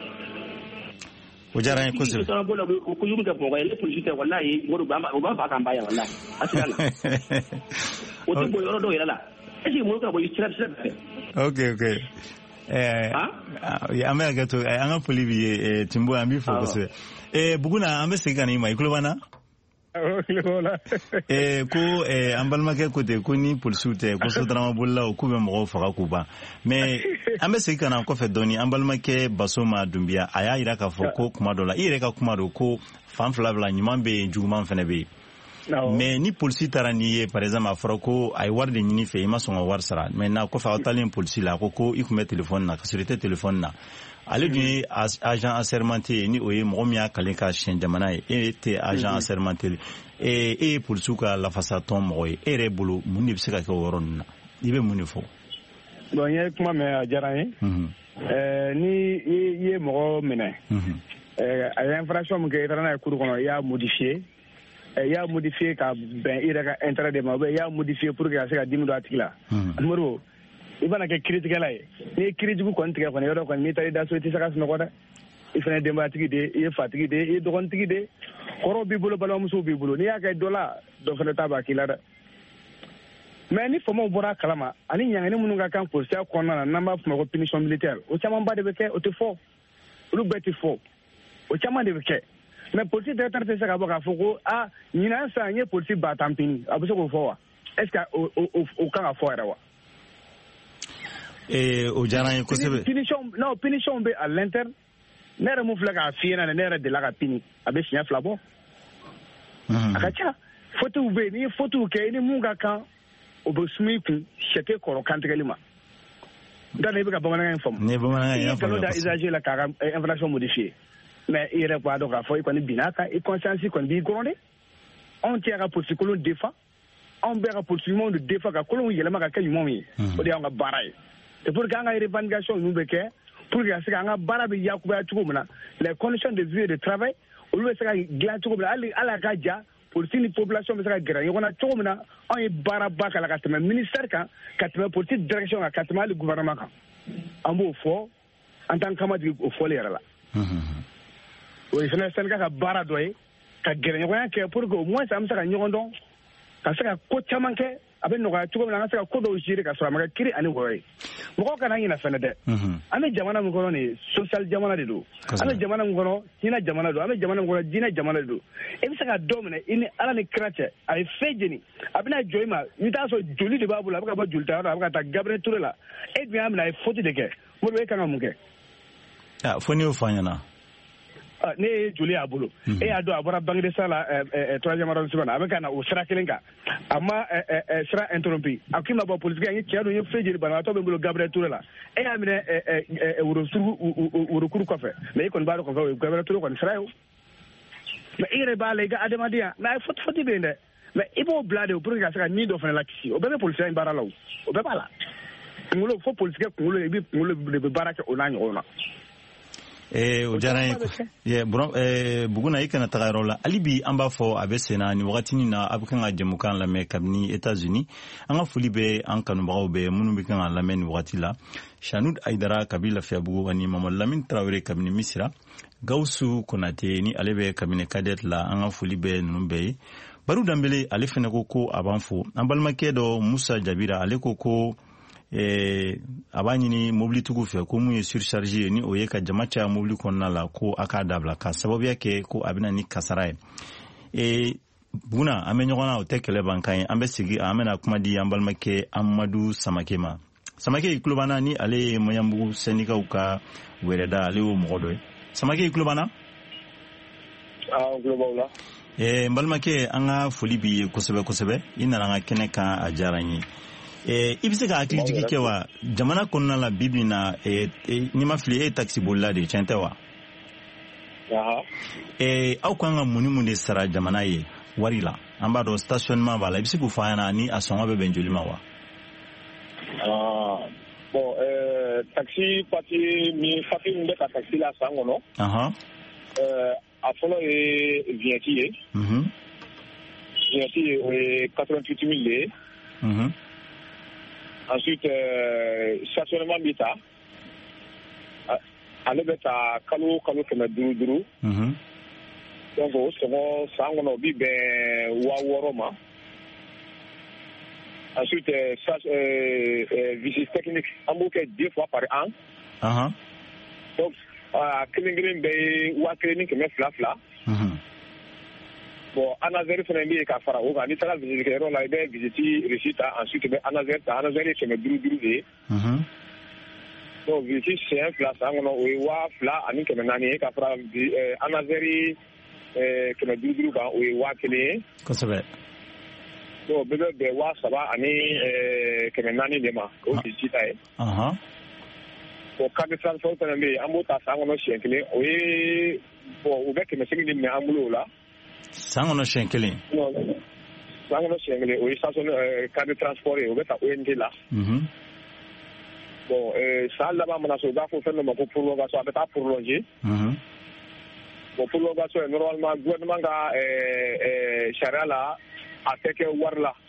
o diyara n ye kosɛbɛ sɔrɔ bolo ko yumu kɛ mɔgɔ ye ne polisi tɛ wallahi o b'a fɔ a kan ba yan wallahi a sira la o tɛ bɔ yɔrɔ dɔw yɛrɛ la est ce que mɔgɔ ka bɔ sira sira fɛ ok ok eh an bɛ hakɛ to an ka foli b'i ye Tinbo an b'i fo kosɛbɛ eh Buguna an bɛ segin ka na i ma i tulo b'an na eh ko eh an balimakɛ ko ten ko ni polisiw tɛ ko sotarama bolilaw k'u bɛ mɔgɔw faga k'u ban mais an bɛ segin ka na kɔfɛ dɔɔni an balimakɛ Basoma Dunbiya a y'a jira k'a fɔ ko kuma dɔ la i yɛrɛ ka kuma don ko fan fila fila ɲuman bɛ yen juguman fana bɛ yen mais ni polisi taara n'i ye par exemple a fɔra ko a ye wari de ɲini fɛ i ma sɔn ka wari sara maintenant kɔfɛ aw taalen polisi la a ko ko i tun bɛ téléphone na ka sɔrɔ i tɛ téléphone na ale dun ye agent assermenté ye ni o ye mɔgɔ min y'a kale ka siɲɛ jamana ye e tɛ agent assermenté e e ye polisiw ka lafasatɔn mɔgɔ ye e yɛrɛ bolo mun de bɛ se ka kɛ o yɔrɔ ninnu na i bɛ mun de fɔ bon n ye kuma mɛn a diyara n ye ni i ye mɔgɔ minɛ a ye infraction min kɛ i taara n'a ye cour kɔnɔ i y'a modifié i y'a modifié ka bɛn i yɛrɛ ka intérêt de ma ou bien i y'a modifié pour que a se ka dimi don a tigi la Modibo i bɛna kɛ kiiritigɛla ye n'i ye kiiri jugu kɔni tigɛ kɔni yɔrɔ kɔni n'i taara i da so i tɛ se ka sunɔgɔ dɛ i fana ye denbayatigi de i ye fatigi de i ye dɔgɔnintigi de kɔrɔw b'i bolo balimamusow b'i bolo n'i y'a kɛ dɔ la dɔ fana ta b'a k'i la dɛ mais ni famaw bɔra a kalama ani ɲangini minnu ka kan polisiya kɔnɔna na n'an b'a fɔ ma ko punition militaire o camanba de bɛ kɛ o tɛ fɔ olu bɛɛ tɛ fɔ o caman de bɛ kɛ mais polisi directeur tɛ se ka bɔ k'a fɔ ko ah ɲinan san n ye polisi ba tan pini a bɛ se k'o fɔ wa est ce que o o o kan ka fɔ yɛrɛ wa eh o diyara n ye kosɛbɛ punition non punition bɛ à l'interne ne yɛrɛ mun filɛ k'a f'i ɲɛna ne yɛrɛ delila ka pini a bɛ siɲɛ fila bɔ a ka ca fautes bɛ yen n'i ye fautes kɛ i ni mun ka kan o bɛ suma i kun sɛte kɔrɔ kantigɛli ma da i bɛ ka bamanankan in faamu ne bamanankan in y'a faamu da usager la k'a ka infraction modifier mais i yɛrɛ b'a dɔn k'a fɔ i kɔni binna kan i conscience kɔni b'i gɔrɔn de anw tɛ ka polisi kolon défend anw bɛ ka polisi ɲumanw de défend ka kolonw yɛlɛma ka kɛ ɲumanw ye o de y'anw ka baara ye c'est pour qu'an ka revendication ninnu bɛ kɛ pour que ka se ka an ka baara bɛ yakubaya cogo min na les conditions de vie et de travail olu bɛ se ka dilan cogo min na hali hali a ka ja politique ni population bɛ se ka gɛrɛ ɲɔgɔn na cogo min na anw ye baaraba k'a la ka tɛmɛ ministère kan ka tɛmɛ politique direction kan ka tɛmɛ hali gouvernement kan an b'o fɔ en tant que kamadigi o fɔli yɛrɛ la o ye fana syndicat ka baara dɔ ye ka gɛrɛ ɲɔgɔnya kɛ pour que au moins an bɛ se ka ɲɔgɔn dɔn ka se ka ko caman kɛ a bɛ nɔgɔya cogo min na an ka se ka ko dɔw gérer ka sɔrɔ a ma kɛ kiri ani wɔyɔ ye mɔgɔw kana ɲinɛ fɛnɛ dɛ an bɛ jamana min kɔnɔ nin social jamana de don an bɛ jamana min kɔnɔ hinɛ jamana don an bɛ jamana min kɔnɔ diinɛ jamana de don i bɛ se ka dɔ minɛ i ni ala ni kira cɛ a ye fɛn jeni a bɛna jɔ i ma i bɛ taa sɔrɔ joli de b'a bolo a bɛ ka bɔ jolitayɔrɔ la a bɛ ka taa Gabriel Touré la e dun y'a minɛ a ye faute de kɛ Modibo e kan ka mun kɛ fo n'i y'o fɔ an ɲɛna ne ye joli y'a bolo e y'a dɔn a bɔra Banque de Sang la troisième arrondissement na a bɛ ka na o sira kelen kan a ma sira interrompu a k'i ma bɔ politique an ye tiɲɛ don n ye fɛn jeli banabaatɔ bɛ n bolo Gabriel Touré la e y'a minɛ worokuru kɔfɛ mais i kɔni b'a dɔn kɔfɛ o ye Gabriel Touré kɔni sira ye o mais i yɛrɛ b'a la i ka adamadenya mais a ye faute faute bɛ yen dɛ mais i b'o bila de pour que ka se ka ni dɔ fana la kisi o bɛɛ bɛ politicien in baara la o o bɛɛ b'a la kunkolo fo politique kunkolo i bɛ kunkolo de bɛ baara kɛ o n'a ɲɔgɔn na Eh, o diyara n ye Buguna i kana taga yɔrɔ la hali bi an b'a fɔ a bɛ senna ni wagatinin na a bɛ kan ka jɛmukan lamɛn kabini États-Unis an ka foli bɛ an kanubagaw bɛɛ minnu bɛ kan ka lamɛn ni wagati la Chanoud Aidara kabini Lafiyabugu ani Mamadu Lamini Traoré kabini Misira Gawusu Konate ni ale bɛ kabini Kadet la an ka foli bɛ ninnu bɛɛ ye Baru Danbele ale fana ko ko a b'an fo an balimakɛ dɔ Musa Jabira ale ko ko Eh, a b'a ɲini mobili tigiw fɛ ko mun ye surcharge ye ni o ye ka jama caya mobili kɔnɔna la ko a k'a dabila ka sababuya kɛ ko a bɛna ni kasara ye eh, Buguna an bɛ ɲɔgɔn na o tɛ kɛlɛ ban kan ye an bɛ sigi an bɛna kuma di an balimakɛ Amadu Samake ma Samake i tulo b'an ni ale ye Moyanbugu syndicat ka wɛrɛda ale y'o mɔgɔ dɔ ye Samake i tulo b'an na an tulo b'aw la eh, n balimakɛ an ka foli b'i ye kosɛbɛ kosɛbɛ i nana an ka kɛnɛ kan a diyara n ye Eh, i bɛ se ka hakili jigi kɛ wa jamana kɔnɔna la bi bi na eh, eh, n'i ma fili e ye taxi bolila de tiɲɛ tɛ wa eh, aw kan ka mun ni mun de sara jamana ye wari la an b'a dɔn stationnement b'a la i bɛ se k'o fɔ an ɲɛna ni a sɔngɔ bɛ bɛn joli ma wa bon euh, taxi papier min papier min bɛ ka taxi la san kɔnɔ euh, a fɔlɔ ye vignette ye vignette ye o ye quatre-vingt-huit mille de ye ensuite euh, stationnement bɛ ta ale bɛ ta kalo kalo kɛmɛ duuru duuru donc o sɔngɔ san kɔnɔ o bɛ bɛn waa wɔɔrɔ ma ensuite euh, euh, visite technique an b'o kɛ deux fois par an donc a kelen kelen bɛɛ ye waa kelen ni kɛmɛ fila fila bon anazɛri fana bɛ yen ka fara o kan n'i taara visite kɛyɔrɔ la i bɛ visite reçu ta ensuite i bɛ anazɛri ta anazɛri ye kɛmɛ duuru duuru de ye donc visite siɲɛ fila san kɔnɔ o ye waa fila ani kɛmɛ naani ye ka fara anazɛri kɛmɛ duuru duuru kan o ye waa kelen ye kosɛbɛ donc bɛɛ bɛ bɛn waa saba ani kɛmɛ naani de ma o visite ta ye bon carte de transport fana bɛ yen an b'o ta san kɔnɔ siɲɛ kelen o ye bon o bɛ kɛmɛ seegin de minɛ an bolo o la san kɔnɔ siɲɛ kelen san kɔnɔ siɲɛ kelen o ye station carte de transport ye o bɛ ta O N T la bon san laban mana se u b'a fɔ fɛn dɔ ma ko prolongation a bɛ taa prolonger bon prolongation ye normalement gouvernement ka sariya la a tɛ kɛ wari la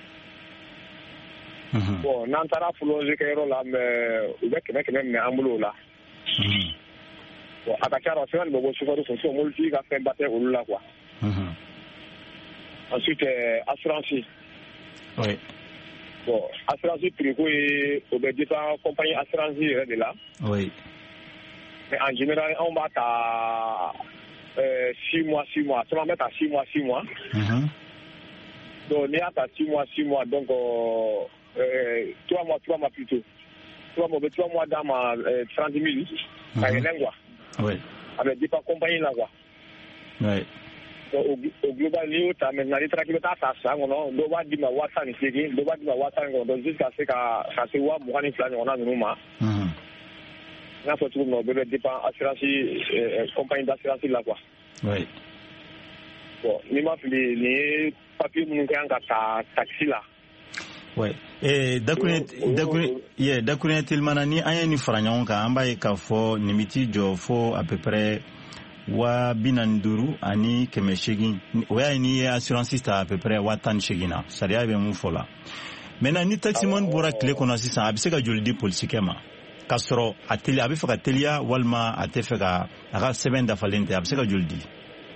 bon n'an taara prolonger kɛyɔrɔ la mais u bɛ kɛmɛ kɛmɛ minɛ an bolo o la bon a ka ca la fɛn dɔ bɛ bɔ chauffeur fɛ sinon mobilitigi ka fɛn ba tɛ olu la quoi ensuite euh, assurance oui bon assurance prix ko ye o bɛ dépend compagnie assurance yɛrɛ de la oui mais en général anw b'a ta euh, six mois six mois caman bɛ ta six mois six mois donc n'i y'a ta six mois six mois donc euh, trois mois trois mois plutôt trois mois bɛ trois mois d'a ma euh, trente mille ka yɛlɛn quoi oui a bɛ dépend compagnie la quoi oui donc au global n'i y'o ta maintenant n'i taara k'i bɛ taa ta san kɔnɔ dɔw b'a d'i ma waa tan ni seegin dɔw b'a d'i ma waa tan ni kɔnɔ donc jusqu'à se ka ka se waa mugan ni fila ɲɔgɔnna ninnu ma n y'a fɔ cogo min na o bɛɛ bɛ dépend assurance compagnie d'assurance la quoi oui bon n'i ma fili nin ye papier minnu kɛ yan ka ta taxi la ouais eh dakune dakune ye dakune tilmana ni ayeni faranyon ka amba e ka fo nimiti jo fo à peu près wa binanduru ani kemeshigi wa ni assurance sta à peu près wa tan shigina sariya be mu fola maintenant ni taximon bora clé kono sisan abise ka joli di politique ma kasoro ateli abi faka telia walma atefeka aga seven da falente abise ka joli di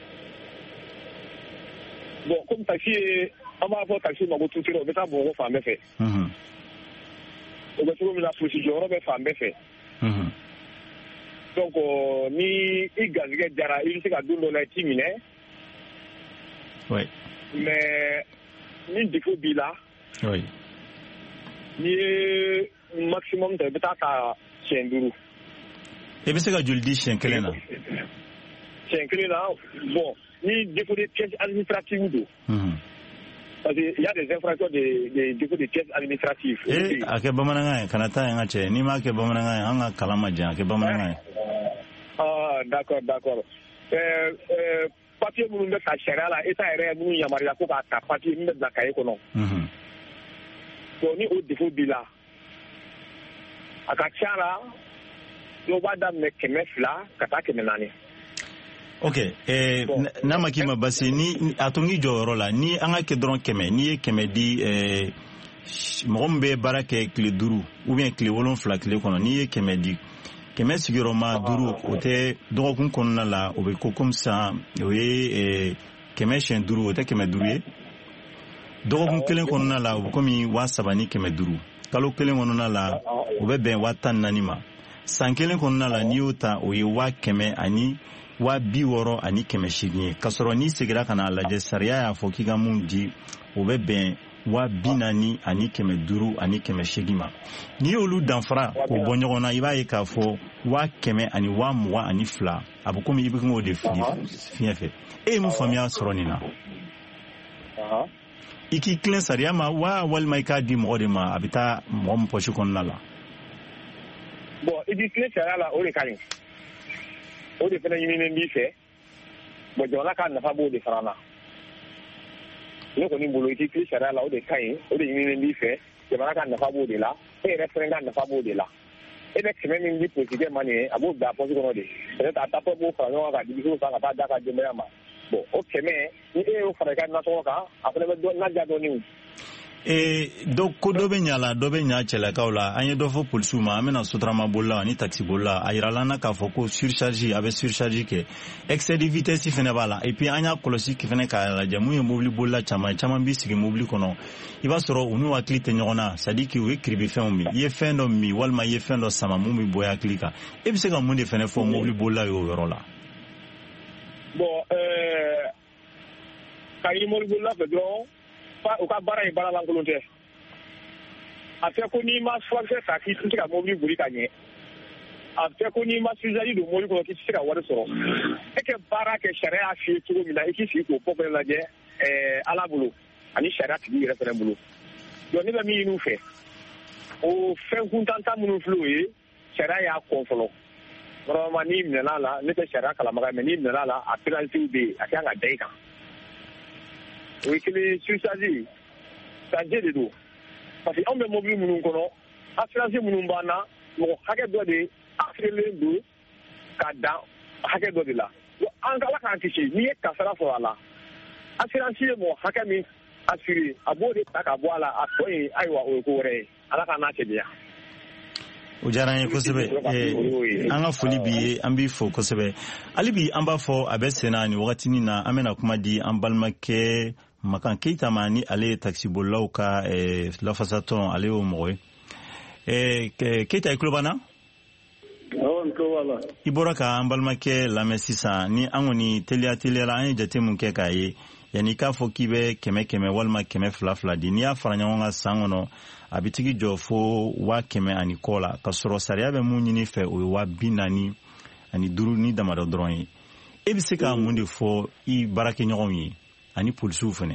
bon comme taxi on va avoir taxi ma tout tiro beta bo fa mefe mhm o be tiro mi la procédure be fa mefe mhm donc ni igazige jara il se ka dundo na timine oui mais ni défaut bila oui ni maximum de beta ta chenduru e be se ka juldi chen kelena chen kelena bon ni défaut de pièces administratives do mhm parce que il y a des infractions de de défaut de pièces administratives eh ake bamananga kanata nga che ni ma ke bamananga anga kalama jan ke bamananga ah d'accord d'accord euh euh papier munu de ta chera la eta ere munu yamaria ko ka ta papier munu de ka eko no mhm so ni o défaut bila aka chara yo bada me kemefla kata kemenani. Ok, eh, bon, na makima basi ni atongi joro la ni anga ke dron keme ni keme di eh mombe barake kle duru ou bien kle wolon fla kle kono ni keme di keme sigiro ma duru ote do kun konna la o be ko comme ça we eh keme chen duru ote keme duru do kun kelen konna la o komi wa sabani keme duru kalo kelen konna la o be ben watan nanima san kelen konna la ni ota o ye wa keme ani wa bi woro ani keme shigni kasoro ni sigira kana laje sariya ya fo kiga mun di o be ben wa binani ani keme duru ani keme shigima ni olu danfara ko bonyogona iba yi ka fo wa keme ani wa mwa ani fla abuko mi ibiko de fi fi e mu famia soronina aha iki clean sariya ma wa wal mai ka di mo de ma abita mo mo pochi kon nala bon idi clean sariya la o le kani o de fana yini ndi fe bo jona kan na fa bo de farana ne ko ni bolo iti clean sariya la o de kai o de yini ndi fe jona kan na fa bo de la e referenda na fa bo de la e de keme mi ndi politique mani abo da posi ko de e ta ta po bo fa no ga di so sa ka da ka de ma bon o keme ni e o fara ka na so ka apre be do na ja do ni e do ko do be nyala do be nya chela kaula anye do fo pulsu ma amena sutrama bolla ni taxi bolla ayirala na ka fo ko surcharge avec surcharge ke excès de vitesse fene bala et puis anya kolosi ki fene ka la jamu ye mobile bolla chama chama bi sigi mobile kono iba soro unu aklite nyona sadiki we kribi fenmi ye fendo mi walma ye fendo sama mumi boya klika e bi se ka munde fene fo mobile bolla yo yorola bon euh kayi mobile bolla pedro o ka bara e bara la ngolonte afia ko ni ma swagse ta ki tika mobile buri kanye afia ko ni ma suzali do mobile ko ki tika wari soro e ke bara ke sharia fi tugo mi la e ki fi ko popo la je eh ala bulu ani sharia ti referendum bulu do ni ba mi nu fe o fe kuntanta munu fluye sharia ya ko folo vraiment ni mi na la ne te sharia kala maga me ni mi na la a penalty be akanga deika oui que les surchargés ça j'ai de dos parce que on me mobile mun kono assurance mun bana mo hake do de afrele do kada hake do de la an kala kan tichi ni ka sara fo ala assurance mo hake mi assuré abode taka boala atoyi aiwa o ko re ala kana chedia ujaranye kosebe eh anga foli bi ambi fo kosebe alibi amba fo abesena ni wakati ni na amena kuma di ambalmake makan keita mani ale taxi bolauka eh la fasaton ale o moy eh keita iklobana oh nko wala iboraka ambalmake la mesisa ni angoni telia telia la anje temu ke kai yani ka fo kibe keme keme walma keme fla fla di ni afanya wonga sangono abitigi jofo wa keme ani kola kasoro sariya be munyini fe o wa binani ani duru ni damado droni e bisika mundi fo i barake nyomi ani pulsu fene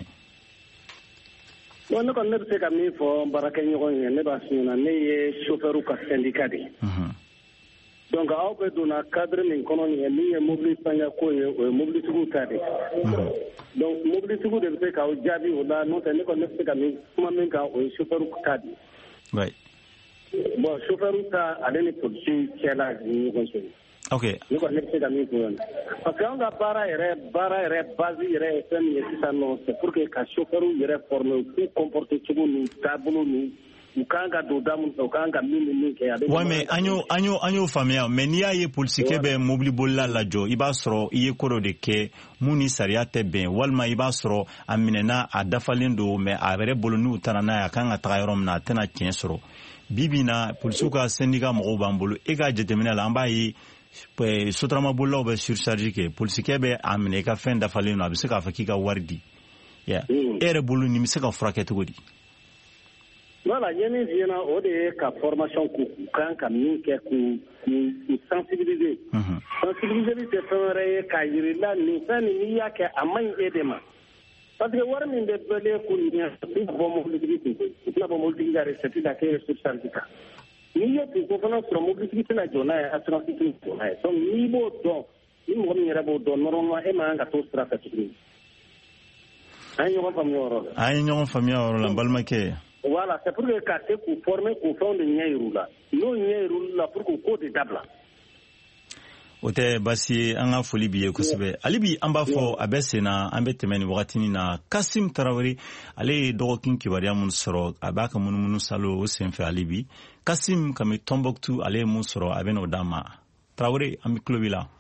wona ko ne bisika mi fo barake nyomi ne ba sina ne ye chauffeur ka syndicat di mhm donc aw bɛ donna cadre min kɔnɔ nin ye min ye mobili sanga ko ye o ye mobilitigiw ta de donc mobilitigiw de bɛ se k'aw jaabi o la n'o tɛ ne kɔni ne bɛ se ka min kuma min kan o ye chauffeur ta de bon chauffeur ta ale ni policier cɛla ni ɲɔgɔn cɛ ok ne kɔni ne bɛ se ka min fɔ parce que an ka baara yɛrɛ baara yɛrɛ base yɛrɛ ye fɛn min ye sisan nɔ c'est pour que ka chauffeur yɛrɛ former k'u comporter cogo n'u taabolo n'u u kan ka don da mun fɛ u kan ka min ni min kɛ. Ouais, mais an y'o an y'o an y'o faamuya mais n'i y'a ye polisikɛ bɛ mobili bolila lajɔ i b'a sɔrɔ i ye ko dɔ de kɛ mun ni sariya tɛ bɛn walima i b'a sɔrɔ a minɛna a dafalen don mais a yɛrɛ bolo n'u taara n'a ye a kan ka taga yɔrɔ min na a tɛna tiɲɛ sɔrɔ bi bi in na polisiw ka syndicat mɔgɔw b'an bolo e ka jateminɛ la an b'a ye sotarama bolilaw bɛ surcharge kɛ polisikɛ bɛ a minɛ i ka fɛn dafalen don a bɛ se k'a fɔ k'i ka wari di e yɛrɛ bolo nin bɛ se ka furakɛ cogo di. Voilà, il y a une vie au de ka formation ku kan ka min kɛ ku ku sensibiliser. Sensibiliser c'est faire ka yirila ni fɛn ni y'a kɛ a man e de ma. Parce que wari min bɛ bɛle ku ni bon mobilité ku la bon mobilité ga recette da ke sur syndicat. Ni ye ku ko fana sur mobilité na jona ya assurance qui jona. Donc ni bo don ni mo mi yɛrɛ b'o dɔn normalement e ma an ka to sira fɛ tuguni. An ɲɔgɔn faamuya yɔrɔ la. An ɲɔgɔn faamuya yɔrɔ la balimakɛ. Voilà, c'est pour que ka se k'u former k'u fɛnw de ɲɛ yir'u la n'o ɲɛ yir'u la pour que ko de dabila. O tɛ baasi ye an ka foli b'i ye kosɛbɛ hali bi an b'a fɔ a bɛ sen na an bɛ tɛmɛ nin wagatinin na Kasim Tarawele ale ye dɔgɔkun kibaruya mun sɔrɔ a b'a ka munumunu salo o senfɛ hali bi Kasim kami Tombouctou ale ye mun sɔrɔ a bɛ n'o d'an ma Tarawele an bɛ tulo b'i la.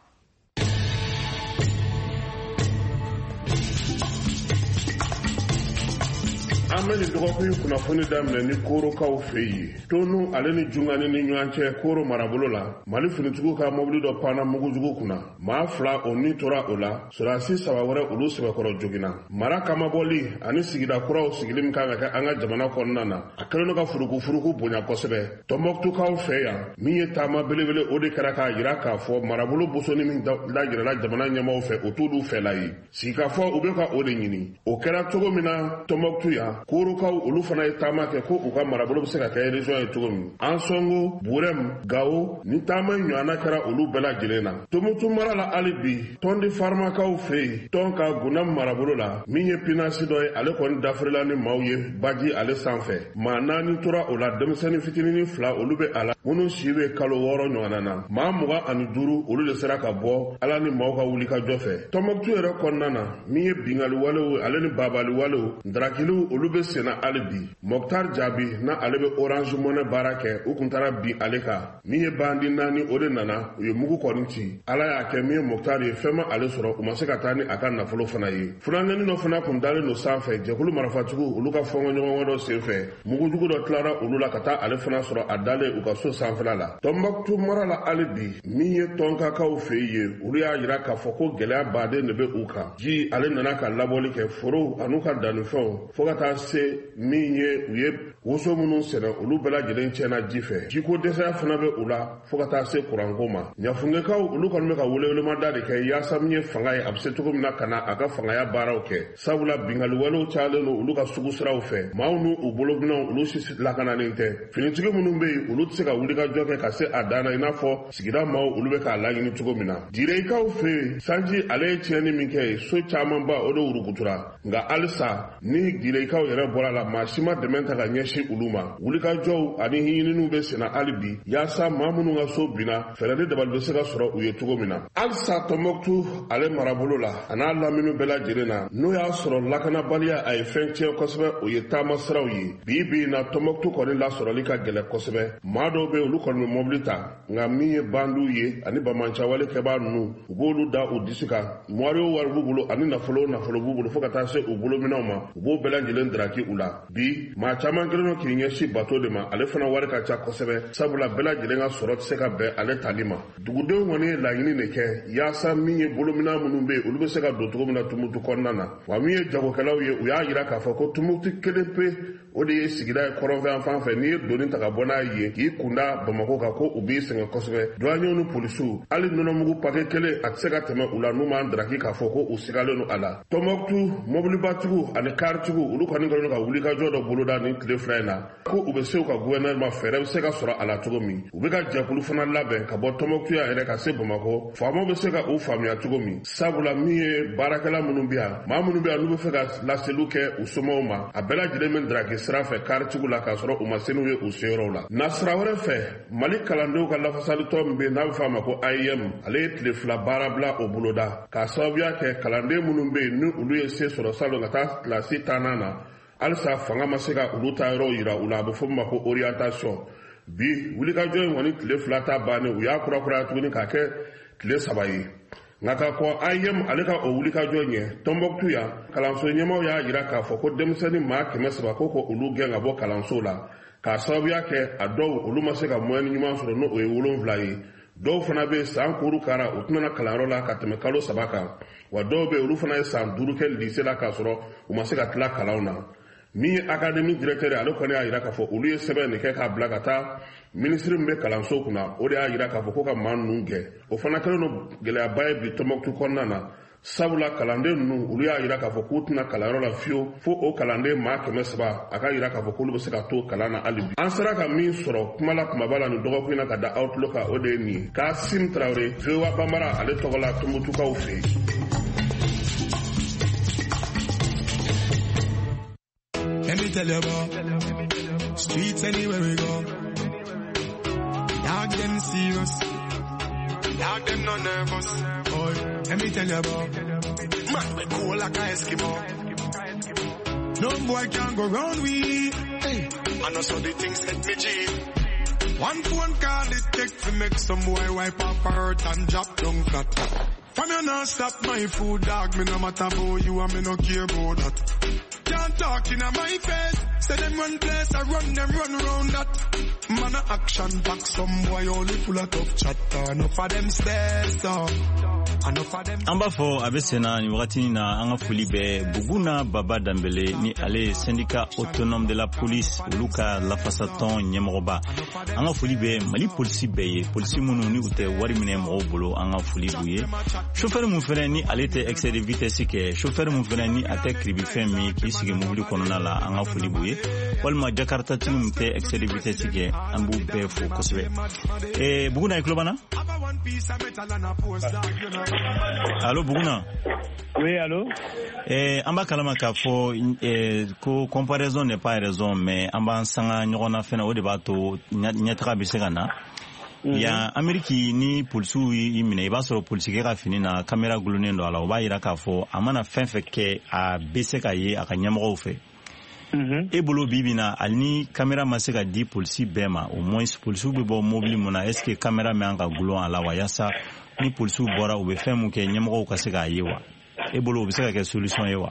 An bɛ nin dɔgɔkun kunnafoni daminɛ ni koorokaw fɛ yen tonu ale ni jungani ni ɲɔgɔn cɛ kooro marabolo la mali finitigiw ka mobili dɔ panna mugujugu kunna maa fila o ni tora o la sɔrɔdasi saba wɛrɛ olu sɛbɛkɔrɔ joginna mara kamabɔli ani sigida kuraw sigili min kan ka kɛ an ka jamana kɔnɔna na a kɛlen ka furukufuruku bonya kosɛbɛ Tombouctoukaw fɛ yan min ye taama belebele o de kɛra k'a yira k'a fɔ marabolo bosoni min lajirala jamana ɲɛmaaw fɛ o t'olu fɛla ye sigikafɔ u bɛ ka o de ɲini o kɛra cogo min na Tombouctou yan koorokaw olu fana ye taama kɛ ko u ka marabolo bɛ se ka kɛ région ye cogo min Ansongo Burem Gao ni taama ɲɔgɔnna kɛra olu bɛɛ lajɛlen na Tombouctou mara la hali bi tɔndi farmakaw fɛ yen tɔn ka Gunam marabolo la min ye pinasi dɔ ye ale kɔni dafirila ni maaw ye baji ale sanfɛ maa naani tora o la denmisɛnnin fitinin fila olu bɛ a la minnu si bɛ kalo wɔɔrɔ ɲɔgɔnna na maa mugan ani duuru olu de sera ka bɔ ala ni maaw ka wulikajɔ fɛ Tombouctou yɛrɛ kɔnɔna na min ye bingali walew ale ni babali walew darakiliw olu bɛ senna hali bi Mokhtar Jaabi na ale bɛ Orange Money baara kɛ u kun taara bin ale kan min ye bandi naani o de nana u ye mugu kɔni ci ala y'a kɛ min ye Mokhtar ye fɛn ma ale sɔrɔ u ma se ka taa ni a ka nafolo fana ye furanɛni dɔ fana kun dalen don sanfɛ jɛkulu marafatigiw olu ka fɔnkɔɲɔgɔn dɔ senfɛ mugujugu dɔ tilara olu la ka taa ale fana sɔrɔ a dalen u ka so sanfɛla la Tombouctou mara la hali bi min ye tɔnkakaw fɛ yen olu y'a yira k'a fɔ ko gɛlɛya baden de bɛ u kan ji ale nana ka labɔli kɛ forow an'u ka dannifɛnw fo ka taa se min ye u ye woso minnu sɛnɛ olu bɛɛ lajɛlen tiɲɛna ji fɛ jiko dɛsɛya fana bɛ u la fo ka taa se kuranko ma ɲafungekaw olu kɔni bɛ ka welewelema de kɛ yaasa min ye fanga ye a bɛ se cogo min na ka na a ka fangaya baaraw kɛ sabula bingaliwalew cayalen don olu ka sugu siraw fɛ maaw n'u u bolobinaw olu si lakananen tɛ finitigi minnu bɛ yen olu tɛ se ka wulikajɔ kɛ ka se a dan na i n'a fɔ sigida maaw olu bɛ k'a laɲini cogo min na direkaw fɛ yen sanji ale ye tiɲɛni min kɛ yen so camanba o de wurukutura nka halisa ni direkaw yɛrɛ bɔra la maa si ma dɛmɛ ta ka ɲɛsin olu ma wulikajɔw ani ɲininiw bɛ senna hali bi yaasa maa minnu ka so binna fɛɛrɛ de dabali bɛ se ka sɔrɔ u ye cogo min na halisa Tombouctou ale marabolo la a n'a lamini bɛɛ lajɛlen na n'o y'a sɔrɔ lakanabaliya a ye fɛn tiɲɛ kosɛbɛ o ye taama siraw ye bi bi in na Tombouctou kɔni lasɔrɔli ka gɛlɛ kosɛbɛ maa dɔw bɛ olu kɔni bɛ mobili ta nka min ye bandiw ye ani bamancawale kɛbaa ninnu u b'olu da u disi kan wari o wari b'u bolo ani nafolo o nafolo b'u bolo fo ka taa se u bolominɛw ma u b'o bɛɛ lajɛlen daraki u la bi maa caman kelen k'i ɲɛsin bato de ma ale fana wari ka ca kosɛbɛ sabula bɛɛ lajɛlen ka sɔrɔ tɛ se ka bɛn ale tali ma dugudenw kɔni ye laɲini de kɛ yaasa min ye bolomina minnu bɛ yen olu bɛ se ka don cogo min na Tombouctou kɔnɔna na wa min ye jagokɛlaw ye u y'a jira k'a fɔ ko Tombouctou kelen pe o de ye sigida ye kɔrɔnfɛn fan fɛ n'i ye doni ta ka bɔ n'a ye k'i kunda Bamako kan ko u b'i sɛgɛn kosɛbɛ douaniers ni polisiw hali nɔnɔmugu paquet kelen a tɛ se ka tɛmɛ u la n'u m'an daraki k'a fɔ ko u sigalen don a la Tombouctou mobilibatigiw ani karitigiw olu kɔni min kɛlen ka wuli ka jɔ dɔ boloda ni tile fila in na ko u bɛ se u ka gouvernement fɛɛrɛ bɛ se ka sɔrɔ a la cogo min u bɛ ka jɛkulu fana labɛn ka bɔ Tɔnbɔkutu yɛrɛ ka se Bamakɔ faamaw bɛ se ka u faamuya cogo min sabula min ye baarakɛla minnu bɛ yan maa minnu bɛ yan n'u bɛ fɛ ka laseliw kɛ u somɔgɔw ma a bɛɛ lajɛlen bɛ daraki sira fɛ karitigiw la k'a sɔrɔ u ma se n'u ye u seyɔrɔw la na sira wɛrɛ fɛ Mali kalandenw ka lafasalitɔ min bɛ yen n'a bɛ fɔ a ma ko A I M ale ye tile fila baara bila o boloda k'a sababuya kɛ kalanden minnu bɛ yen ni olu ye se sɔrɔ salon ka taa kilasi tannan na halisa fanga ma se ka olu ta yɔrɔ yira u la a bɛ fɔ ma ko orientation bi wulikajɔ in kɔni tile fila ta bannen u y'a kurakuraya tuguni k'a kɛ tile saba ye nka ka kɔ A I M ale ka o wulikajɔ ɲɛ Tɔnbɔkutu yan kalanso ɲɛmaaw y'a yira k'a fɔ ko denmisɛnnin maa kɛmɛ saba ko ko olu gɛn ka bɔ kalanso la k'a sababuya kɛ a dɔw olu ma se ka moyen ɲuman sɔrɔ n'o ye wolonwula ye dɔw fana bɛ san kuru kara u tɛna kalanyɔrɔ la ka tɛmɛ kalo saba kan wa dɔw bɛ olu fana ye san duuru kɛ lycée la k'a sɔrɔ u ma se ka tila kalanw na min ye académie directeur ale kɔni y'a yira k'a fɔ olu ye sɛbɛn de kɛ k'a bila ka taa ministre min bɛ kalanso kunna o de y'a yira k'a fɔ ko ka maa ninnu gɛn o fana kɛlen don gɛlɛyaba ye bi Tɔnbɔkutu kɔnɔna na sabula kalanden ninnu olu y'a yira k'a fɔ k'u tɛna kalanyɔrɔ la fiyewu fo o kalanden maa kɛmɛ saba a ka yira k'a fɔ k'olu bɛ se ka to kalan na hali bi an sera ka min sɔrɔ kuma la kumaba la nin dɔgɔkun in na ka da Outlook kan o de ye nin ye Kasim Traoré V O A Banbara ale tɔgɔ la Tɔnbɔkutukaw fɛ yen. Let me tell you about streets anywhere we go. Dog them serious, dog them not nervous. Boy, let me tell you about man we cool like a Eskimo. No boy can go round we. Hey, I know so the things let me G. One phone call it take to make some boy wipe up hurt and drop down flat. From you not stop my food, dog. Me no matter about you and me no care about that. Can't talk in my face. Say them run place, I run them run around that. Man a action back, some boy only full of tough chatter. Enough of them stairs up. Amba fo abesena ni wakati na anga fulibe Buguna Baba Dambele ni ale syndicat autonome de la police Luka Lafasaton Nyemroba anga fulibe Mali police beye police munu ni ute wari mine mo bolo anga fulibuye chauffeur mu fere ni ale te excès de vitesse ke chauffeur mu fere ni ate kribi femi ki sige mobili konona la anga fulibuye walma Jakarta tum te excès de vitesse ke ambu be fo kosbe e Buguna iklobana Allô Buguna. Oui, allô. Eh amba kalama ka fo eh ko comparaison n'est pas raison mais amba sanga nyona fena o de bato nyatra bisegana. Ya Ameriki ni pulsu yimine iba soro pulsi ke ka fini na camera glonendo ala o ba yira ka fo amana fenfe ke a beseka ye aka nyamro fe. Mhm. E bolo bibina alni camera maseka di pulsi bema au moins pulsu be bo mobile mona est-ce que camera me anga glon ala wa yasa ni polisu bora ube femu ke nyamgo ka se ga yewa e bolo ube se ka solution yewa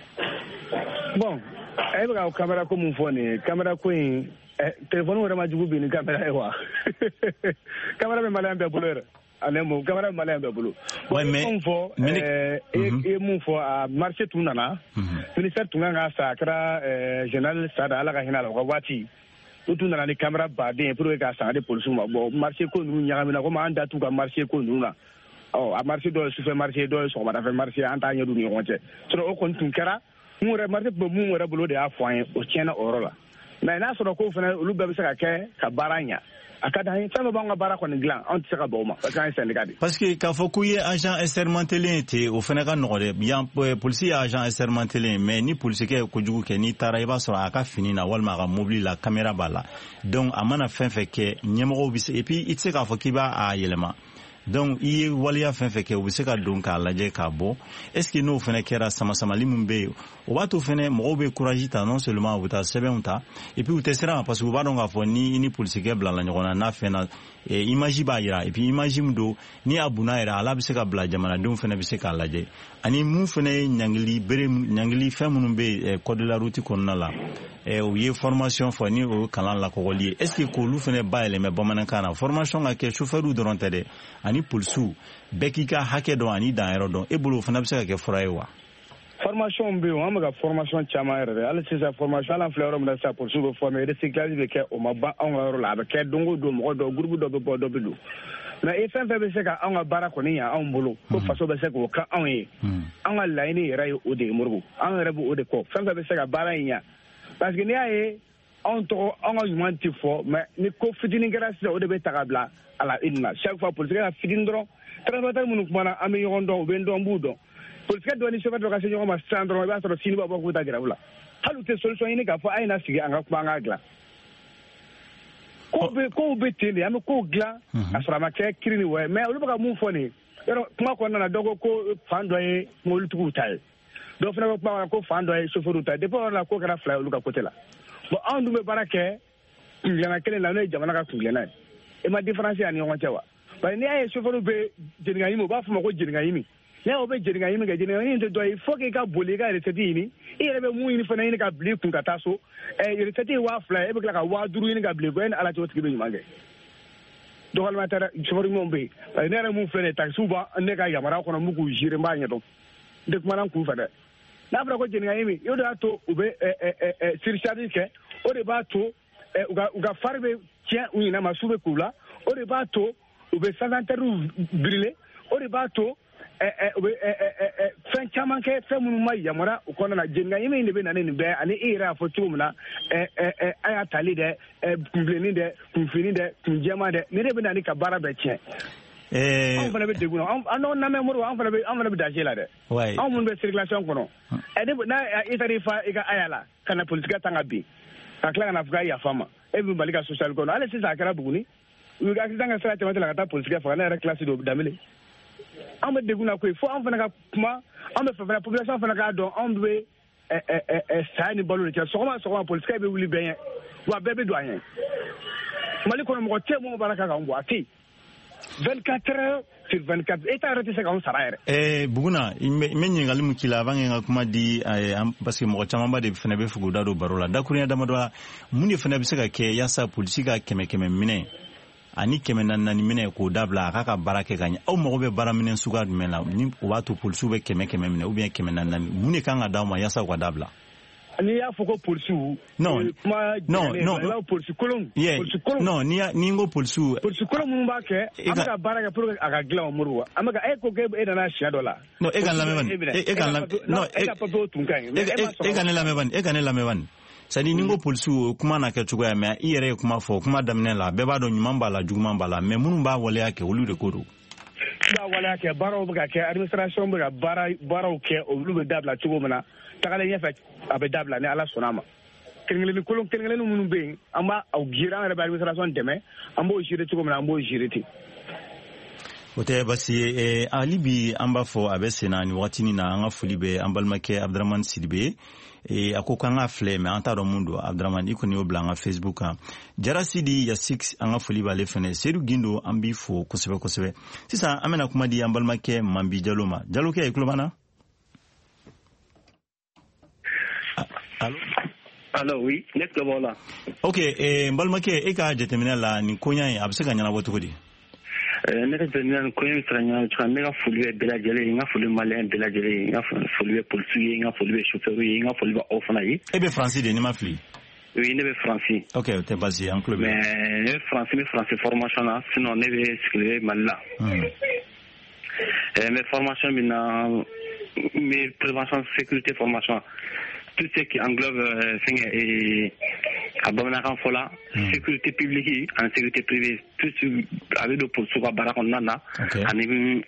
bon e ba camera ko mun fone camera ko in telephone wala ma jugu bi ni camera yewa camera be mala ambe bolo ane mo camera mala ambe bolo ouais mais euh e mun fo a marché tunana ministère tunanga sa kra général sada ala ka hinala ko wati utu nana ni camera baden pour que ka sa de police ma bon marché ko nu nyaamina ko ma anda tu ka marché ko nu na oh a marché do su fait marché do so ma da fait marché anta nyadu ni wonte so o kon tun kera mu re marché bo mu re bolo de afoin o tiena orola na na so ko fana lu be se ka ke ka baranya akada hin sama banga bara ko ni glan on tsaka boma ka syndicat parce que ka fokuye agent assermenté te o fana ka no de bien police agent assermenté mais ni police ke ko jugu ke ni tara iba so aka fini na walma ga mobile la caméra bala donc amana fin fait ke nyemo bi et puis itse ka fokiba a yelema donc i walia fin fait que vous se ka donc à la je ka bo est-ce que nous fene kera sama sama limumbe o ba to fene mo be courage ta non seulement vous ta sebenta et puis vous te sera parce que vous ba donc a foni ni politique bla la nyona na fena e image ba ira et puis image mdo ni abuna ira ala bi se ka bla jamana donc fene bi se ka la je ani mu fene nyangli bere nyangli femunu be code de la route konna la e o ye formation foni o kalan la ko lié est-ce que ko lu fene ba ele me bamanan kana formation ga ke chauffeur ou doronte ani pulsu bekika hake do ani da ero do e bolo fana bi se ka ke furayewa formation be o amaga formation chama ere ala se sa formation ala fleur mo sa pulsu be former recyclage be ke o maba on ero la be ke dongo do mo do groupe do be do be do mais e fɛn fɛn bɛ se ka anw ka baara kɔni ya anw bolo ko faso bɛ se k'o ka anw ye anw ka laɲini yɛrɛ ye o de ye Modibo anw yɛrɛ b'o de kɔ fɛn fɛn bɛ se ka baara in ɲa parce que n'i y'a ye anw tɔgɔ anw ka ɲuman ti fɔ mais ni ko fitinin kɛra sisan o de bɛ ta ka bila a la une na chaque fois politique ka fitinin dɔrɔn transporteur minnu kumana an bɛ ɲɔgɔn dɔn u bɛ n dɔn b'u dɔn politique dɔ ni chauffeur dɔ ka se ɲɔgɔn ma sisan dɔrɔn i b'a sɔrɔ sini b'a bɔ k'u ta gɛrɛw la hali u tɛ solution ɲini k'a fɔ a ye na sigi an ka kuma an k'a dilan kow bɛ kow bɛ ten de an bɛ kow dilan a sɔrɔ a ma kɛ kiri ni wɛ mais olu bɛ ka mun fɔ nin yɔrɔ kuma kɔnɔna na dɔ ko ko fan dɔ ye mobilitigiw ta ye dɔw fana bɛ kuma ko fan dɔ ye chauffeur ta ye depuis yɔrɔ la ko kɛra fila ye olu ka côté la bon anw dun bɛ baara kɛ kungilanna kelen na n'o ye jamana ka kungilanna ye e ma différence a ni ɲɔgɔn cɛ wa parce que n'i y'a ye chauffeur bɛ jɛnɛga ɲimi u b'a fɔ ma ko jɛnɛga ɲimi n'i y'a ye o bɛ jɛnɛga ɲimi kɛ jɛnɛga ɲimi tɛ dɔ ye il faut que i ka boli i ka recette ɲini i yɛrɛ bɛ mun ɲini fana ɲini ka bila i kun ka taa so ɛ recette ye waa fila ye e bɛ tila ka waa duuru ɲini ka bila i kun e ni ala cɛ o tigi bɛ ɲuman kɛ dɔgɔlima tɛ dɛ chauffeur ɲumanw bɛ yen parce que ne yɛrɛ mun filɛ nin ye taxi b'a ne ka yamaruya kɔnɔ n b'u k'u gérer n b'a ɲɛdɔn n tɛ kumana n kun fɛ dɛ n'a fɔra ko jɛnɛga ɲimi o de y'a to u bɛ surcharge kɛ o de b'a to u ka u ka fari bɛ tiɲɛ u ɲinɛ ma su bɛ k'u la o de b'a to u bɛ sansanteriw brûler o de b'a to u bɛ fɛn caman kɛ fɛn minnu ma yamaruya u kɔnɔna na jɛnɛga ɲimi de bɛ na ni nin bɛɛ ani e yɛrɛ y'a fɔ cogo min na a y'a tali dɛ kunbilenni dɛ kunfini dɛ kunjɛman dɛ nin de bɛ na ni ka baara bɛɛ tiɲɛ. anw fana bɛ degun na an n'aw lamɛn Modibo an fana bɛ an fana bɛ danger la dɛ. anw minnu bɛ circulation kɔnɔ ɛ ne n'a i taara i fa i ka aya la ka na politique ta ka bin ka tila ka na fɔ k'a yafa ma e bɛ Mali ka social kɔnɔ hali sisan a kɛra Buguni u ka accident kɛ sira cɛmancɛ la ka taa politique faga ne yɛrɛ classe dɔ damile an bɛ degun na koyi fo an fana ka kuma an bɛ fɛ fana population fana k'a dɔn anw bɛ saya ni balo de kɛ sɔgɔma sɔgɔma politique bɛ wuli bɛɛ ɲɛ wa bɛɛ bɛ don an ɲɛ Mali kɔnɔ mɔgɔ tɛ mun baara kan k'an bɔ a tɛ yen vingt-quatre heures sur vingt-quatre État yɛrɛ tɛ se k'anw sara yɛrɛ. ɛɛ Buguna n bɛ ɲininkali min k'i la avant n ka kuma di parce que mɔgɔ camanba de fana bɛ fɛ k'u da don baro la dakurunya damadɔ la mun de fana bɛ se ka kɛ yaasa polisi ka kɛmɛ kɛmɛ minɛ ani kɛmɛ naani naani minɛ k'o dabila a k'a ka baara kɛ ka ɲɛ aw mago bɛ baara minɛ suguya jumɛn la ni o b'a to polisiw bɛ kɛmɛ kɛmɛ minɛ ou bien kɛmɛ naani naani mun de kan ka d'aw ma yaasa u ka dabila. N'i y'a fɔ ko polisiw. non non non polisi kolon. polisi kolon non n'i y'a n'i ko polisiw. polisi kolon minnu b'a kɛ an bɛ ka baara kɛ pour que a ka dilan o Modibo an bɛ ka e ko k'e nana siɲɛ dɔ la. non e ka lamɛn bani e ka lamɛn non e ka papier tun ka ɲi. e ka ne lamɛn bani e ka ne lamɛn bani c'est à dire ni ko polisiw kuma na kɛ cogoya mais i yɛrɛ ye kuma fɔ kuma daminɛ la bɛɛ b'a dɔn ɲuman b'a la juguman b'a la mais minnu b'a waleya kɛ olu de ko don. b'a waleya kɛ baaraw bɛ ka kɛ administration bɛ ka baara baaraw kɛ olu bɛ dabila cogo min na tagalen ɲɛfɛ a bɛ dabila ni ala sɔnna a ma kelen-kelennin kolon kelen-kelennin minnu bɛ yen an b'a gérer an yɛrɛ bɛ administration dɛmɛ an b'o gérer cogo min na an b'o gérer ten. o tɛ basi ye hali bi an b'a fɔ a bɛ sen na nin wagatinin na an ka foli bɛ an balimakɛ Abdramane Sidibe a ko k'an ka filɛ mais an t'a dɔn mun don Abdramane i kɔni y'o bila an ka Facebook kan Jara Sidi Yasik an ka foli b'ale fɛnɛ Seydou Gindo an b'i fo kosɛbɛ kosɛbɛ sisan an bɛna kuma di an balimakɛ Mambi Jalo ma Jalo kɛ i tulo b'an na. Allô? Allô, oui, ne tulo b'aw la. Ok, n balimakɛ e ka jateminɛ la nin koɲa in a bɛ se ka ɲɛnabɔ cogo di? Ne ka jateminɛ nin koɲa in bɛ se ka ɲɛnabɔ cogo ne ka foli bɛ bɛɛ lajɛlen ye n ka foli maliyɛn bɛɛ lajɛlen ye n ka foli bɛ polisiw ye n ka foli bɛ chauffeur ye n ka foli bɛ aw fana ye. E bɛ faransi de n'i ma fili? Oui, ne bɛ faransi. Ok, o tɛ basi ye an tulo bɛ. Mais ne bɛ faransi ne bɛ faransi formation na sinon ne bɛ sigilen Mali la. N bɛ formation min na n bɛ prévention sécurité formation. Tout ce qui englobe euh, et à Bamanakan Fola, mm. sécurité publique, en sécurité privée, tout ce avec le pour souka barakonnana, et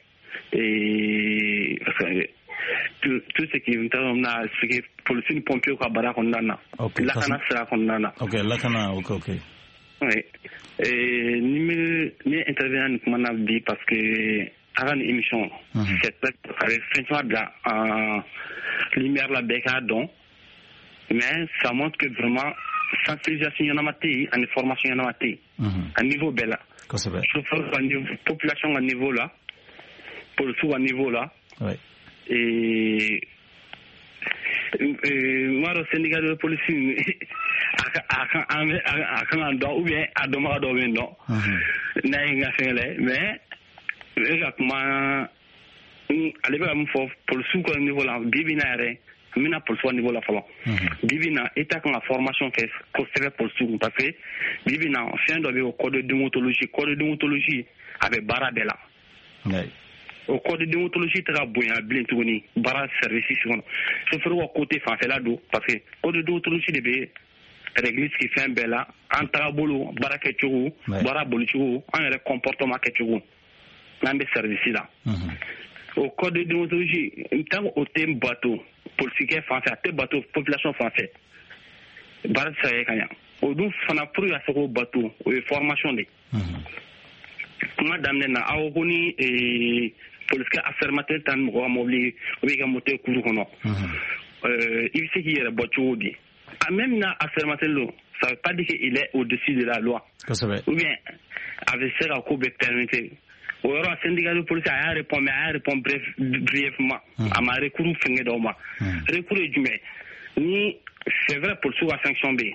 tout tout ce qui est na ce qui police pompier quoi barakonnana. La kana sera konnana. Ok, la kana ok ok. Oui. Et ni me ni intervenant ni comment dit parce que avant l'émission, cette avec franchement de la lumière la béca donc. Mais ça montre que vraiment sensibilisation y en a maté, en formation y en a maté, à niveau bella. Chauffeur à niveau, population à niveau là, pour le sous à niveau là. Oui. Et, et moi au Sénégal de police, à quand à quand ou bien à demain à demain non. N'a rien fait là, mais exactement, allez voir mon pour le sous à niveau là, bibinare. mina polisi wa niveau la fɔlɔ bibi na état kan ka formation kɛ kosɛbɛ polisi kun parce que bibi na fɛn dɔ bɛ o code de déontologie code de déontologie a bɛ baara bɛɛ la o code de déontologie tɛ ka bonya bilen tuguni baara service kɔnɔ chauffeur ka côté fanfɛla don parce que code de déontologie de bɛ règle sigi fɛn bɛɛ la an tagabolo baara kɛcogo baara bolicogo an yɛrɛ comportement kɛcogo n'an bɛ service la o code de déontologie tant o tɛ bato politique fanfɛ a tɛ bato population fanfɛ baara tɛ se ka kɛ ka ɲa o dun fana pour que ka se k'o bato o ye formation de kuma daminɛ na aw ko ni politique assermenté tan mɔgɔ ka mobili o b'i ka moto kuru kɔnɔ i bɛ se k'i yɛrɛ bɔ cogo di même na assermenté lo ça veut pas dire qu'il est au-dessus de la loi ou bien avec se ka ko bɛ permettre o yɔrɔ syndicat de police a y'a répondre mais a y'a répondre bref brièvement a ma recours fɛngɛ dɔw ma recours ye jumɛn ni c'est vrai policier ka sanction bɛ yen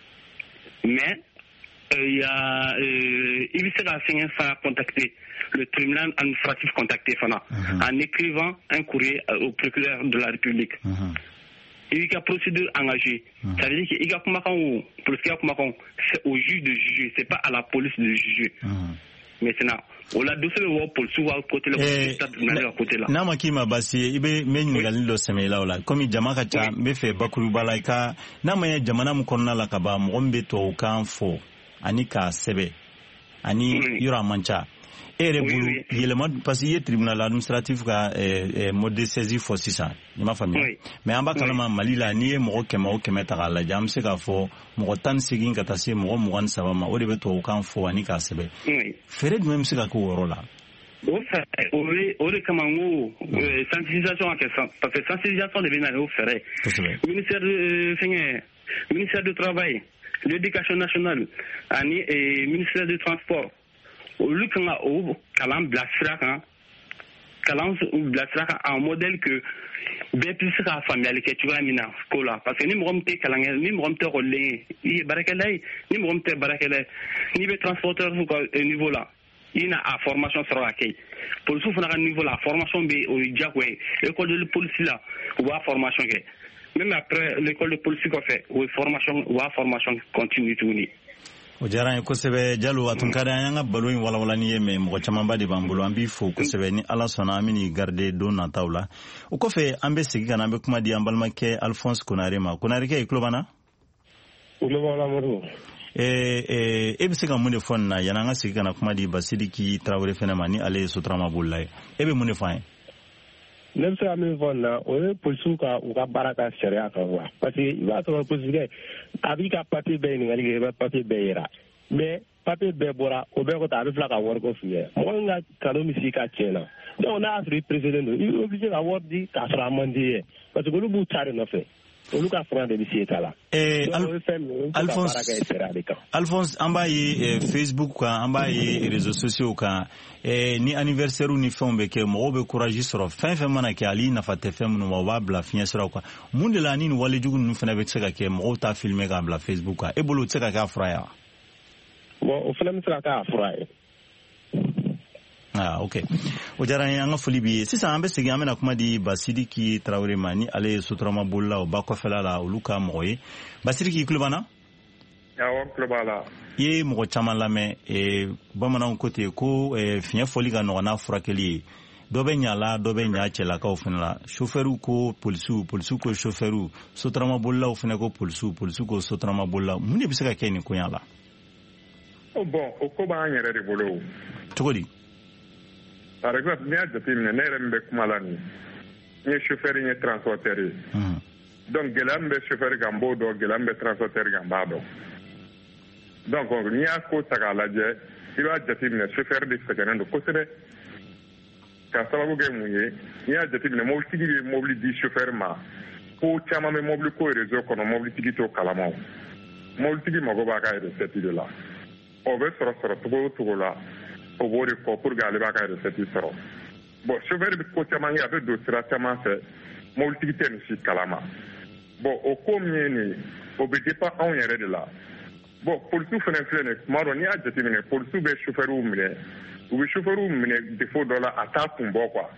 mais il y a il bɛ se ka fɛngɛ fana contacter le tribunal administratif contacté fana en écrivant un courrier au procureur de la République il y a procédure engagée ça veut dire que il y a kumakan policier kumakan c'est au juge de juger c'est pas à la police de juger maintenant o la dossier bɛ wɔ polisi wa côté la tribunal ka côté la n'a ma k'i ma baasi ye i bɛ n bɛ ɲininkali dɔ sɛmɛ i la o la komi jama ka ca n bɛ fɛ bakuruba la i ka n'a ma ye jamana min kɔnɔna la ka ban mɔgɔ min bɛ tubabukan fɔ ani k'a sɛbɛn ani yɔrɔ a man ca e yɛrɛ bolo yɛlɛma parce que i ye tribunal administratif ka mot de saisie fɔ sisan i m'a faamuya mais an b'a kalama Mali la n'i ye mɔgɔ kɛmɛ o kɛmɛ ta k'a lajɛ an bɛ se k'a fɔ mɔgɔ tan ni seegin ka taa se mɔgɔ mugan ni saba ma o de bɛ tubabukan fɔ ani k'a sɛbɛn fɛɛrɛ jumɛn bɛ se ka k'o yɔrɔ la o fɛɛrɛ o de kama n ko sensibilisation ka kɛ parce que sensibilisation de bɛ na n'o fɛɛrɛ ministère de fɛngɛ ministère du travail l'éducation nationale ani ministère du transport olu kan ka o kalan bila sira kan kalan bila sira kan en modèle que bɛɛ bɛ se ka faamuyali kɛ cogoya min na ko la parce que ni mɔgɔ min tɛ kalan kɛ ni mɔgɔ min tɛ ekɔliden ye i ye baarakɛla ye ni mɔgɔ min tɛ baarakɛla ye n'i bɛ transporteur ka niveau la i na a formation sɔrɔ ka kɛ polisiw fana ka niveau la a formation bɛ o ye diyagoya ye école de police la u b'a formation kɛ même après l'école de police kɔfɛ o ye formation u b'a formation continue tuguni. o diyara n ye kosɛbɛ Jalo a tun ka di an y'an ka balo in walawalani ye mais mɔgɔ camanba de b'an bolo an b'i fo kosɛbɛ ni Ala sɔnna an bɛn'i garder don nataw la o kɔfɛ an bɛ segin ka na an bɛ kuma di an balimakɛ Alphonse Konare ma Konarikɛ i tulo b'an na. o tulo b'an na Modibo. e bɛ se ka mun de fɔ nin na yanni an ka segin ka na kuma di Basidiki Tarawele fana ma ni ale ye sotarama bolila ye e bɛ mun de fɔ an ye. ne bɛ se ka min fɔ nin na o ye polisiw ka u ka baara ka sariya kan wa parce que i b'a sɔrɔ polisikɛ a b'i ka papier bɛɛ ɲininkali kɛ i bɛ papier bɛɛ yira mais papier bɛɛ bɔra o bɛɛ kɔfɛ a bɛ tila ka wari ko f'i ye mɔgɔ min ka kalo min si ka tiɲɛ na donc n'a y'a sɔrɔ i président don i bɛ obligé ka wari di k'a sɔrɔ a man di ye parce que olu b'u ta de nɔfɛ olu ka fanga de bɛ se ta la. Alphonse an b'a ye Facebook kan an b'a ye réseaux sociaux kan ni anniversaire ni fɛnw bɛ kɛ mɔgɔw bɛ courage sɔrɔ fɛn fɛn mana kɛ hali nafa tɛ fɛn minnu ma o b'a bila fiɲɛ siraw kan mun de la ni nin walejugu ninnu fana bɛ se ka kɛ mɔgɔw t'a filmer k'a bila Facebook kan e bolo o tɛ se ka kɛ a fura ye wa. bon o fana bɛ se ka kɛ a fura ye. ah ok o diyara n ye an ka foli b'i ye sisan an bɛ segin an bɛna kuma di Basidiki Tarawele ma ni ale ye sotarama bolila o ba kɔfɛla la olu ka mɔgɔ ye Basidiki i tulo b'an na. awɔ n tulo b'a la. i ye mɔgɔ caman lamɛn bamananw ko ten ko fiɲɛ fɔli ka nɔgɔn n'a furakɛli ye dɔ bɛ ɲa la dɔ bɛ ɲa cɛlakaw fana la chauffeur ko polisiw polisiw ko chauffeur sotarama bolilaw fana ko polisiw polisiw ko sotarama bolilaw mun de bɛ se ka kɛ nin ko ɲa la. bon o ko b'an yɛrɛ de bolo. cogo di. par exemple n'i y'a jateminɛ ne yɛrɛ min bɛ kuma la nin n ye chauffeur n ye transporteur ye donc gɛlɛya min bɛ chauffeur kan n b'o dɔn gɛlɛya min bɛ transporteur kan n b'a dɔn donc n'i y'a ko ta k'a lajɛ i b'a jateminɛ chauffeur de sɛgɛnnen don kosɛbɛ ka sababu kɛ mun ye n'i y'a jateminɛ mobilitigi bɛ mobili di chauffeur ma ko caman bɛ mobili ko réseau kɔnɔ mobilitigi t'o kalama o mobilitigi mago b'a ka recette de la o bɛ sɔrɔ sɔrɔ cogo o cogo la o b'o de fɔ pour que ale b'a ka recette sɔrɔ bon chauffeur bɛ ko caman kɛ a bɛ don sira caman fɛ mobilitigi tɛ nin si kalama bon o ko min ye nin o bɛ dépend anw yɛrɛ de la bon polisiw fana filɛ nin tuma dɔ n'i y'a jateminɛ polisiw bɛ chauffeur minɛ u bɛ chauffeur minɛ défaut dɔ la a t'a kun bɔ quoi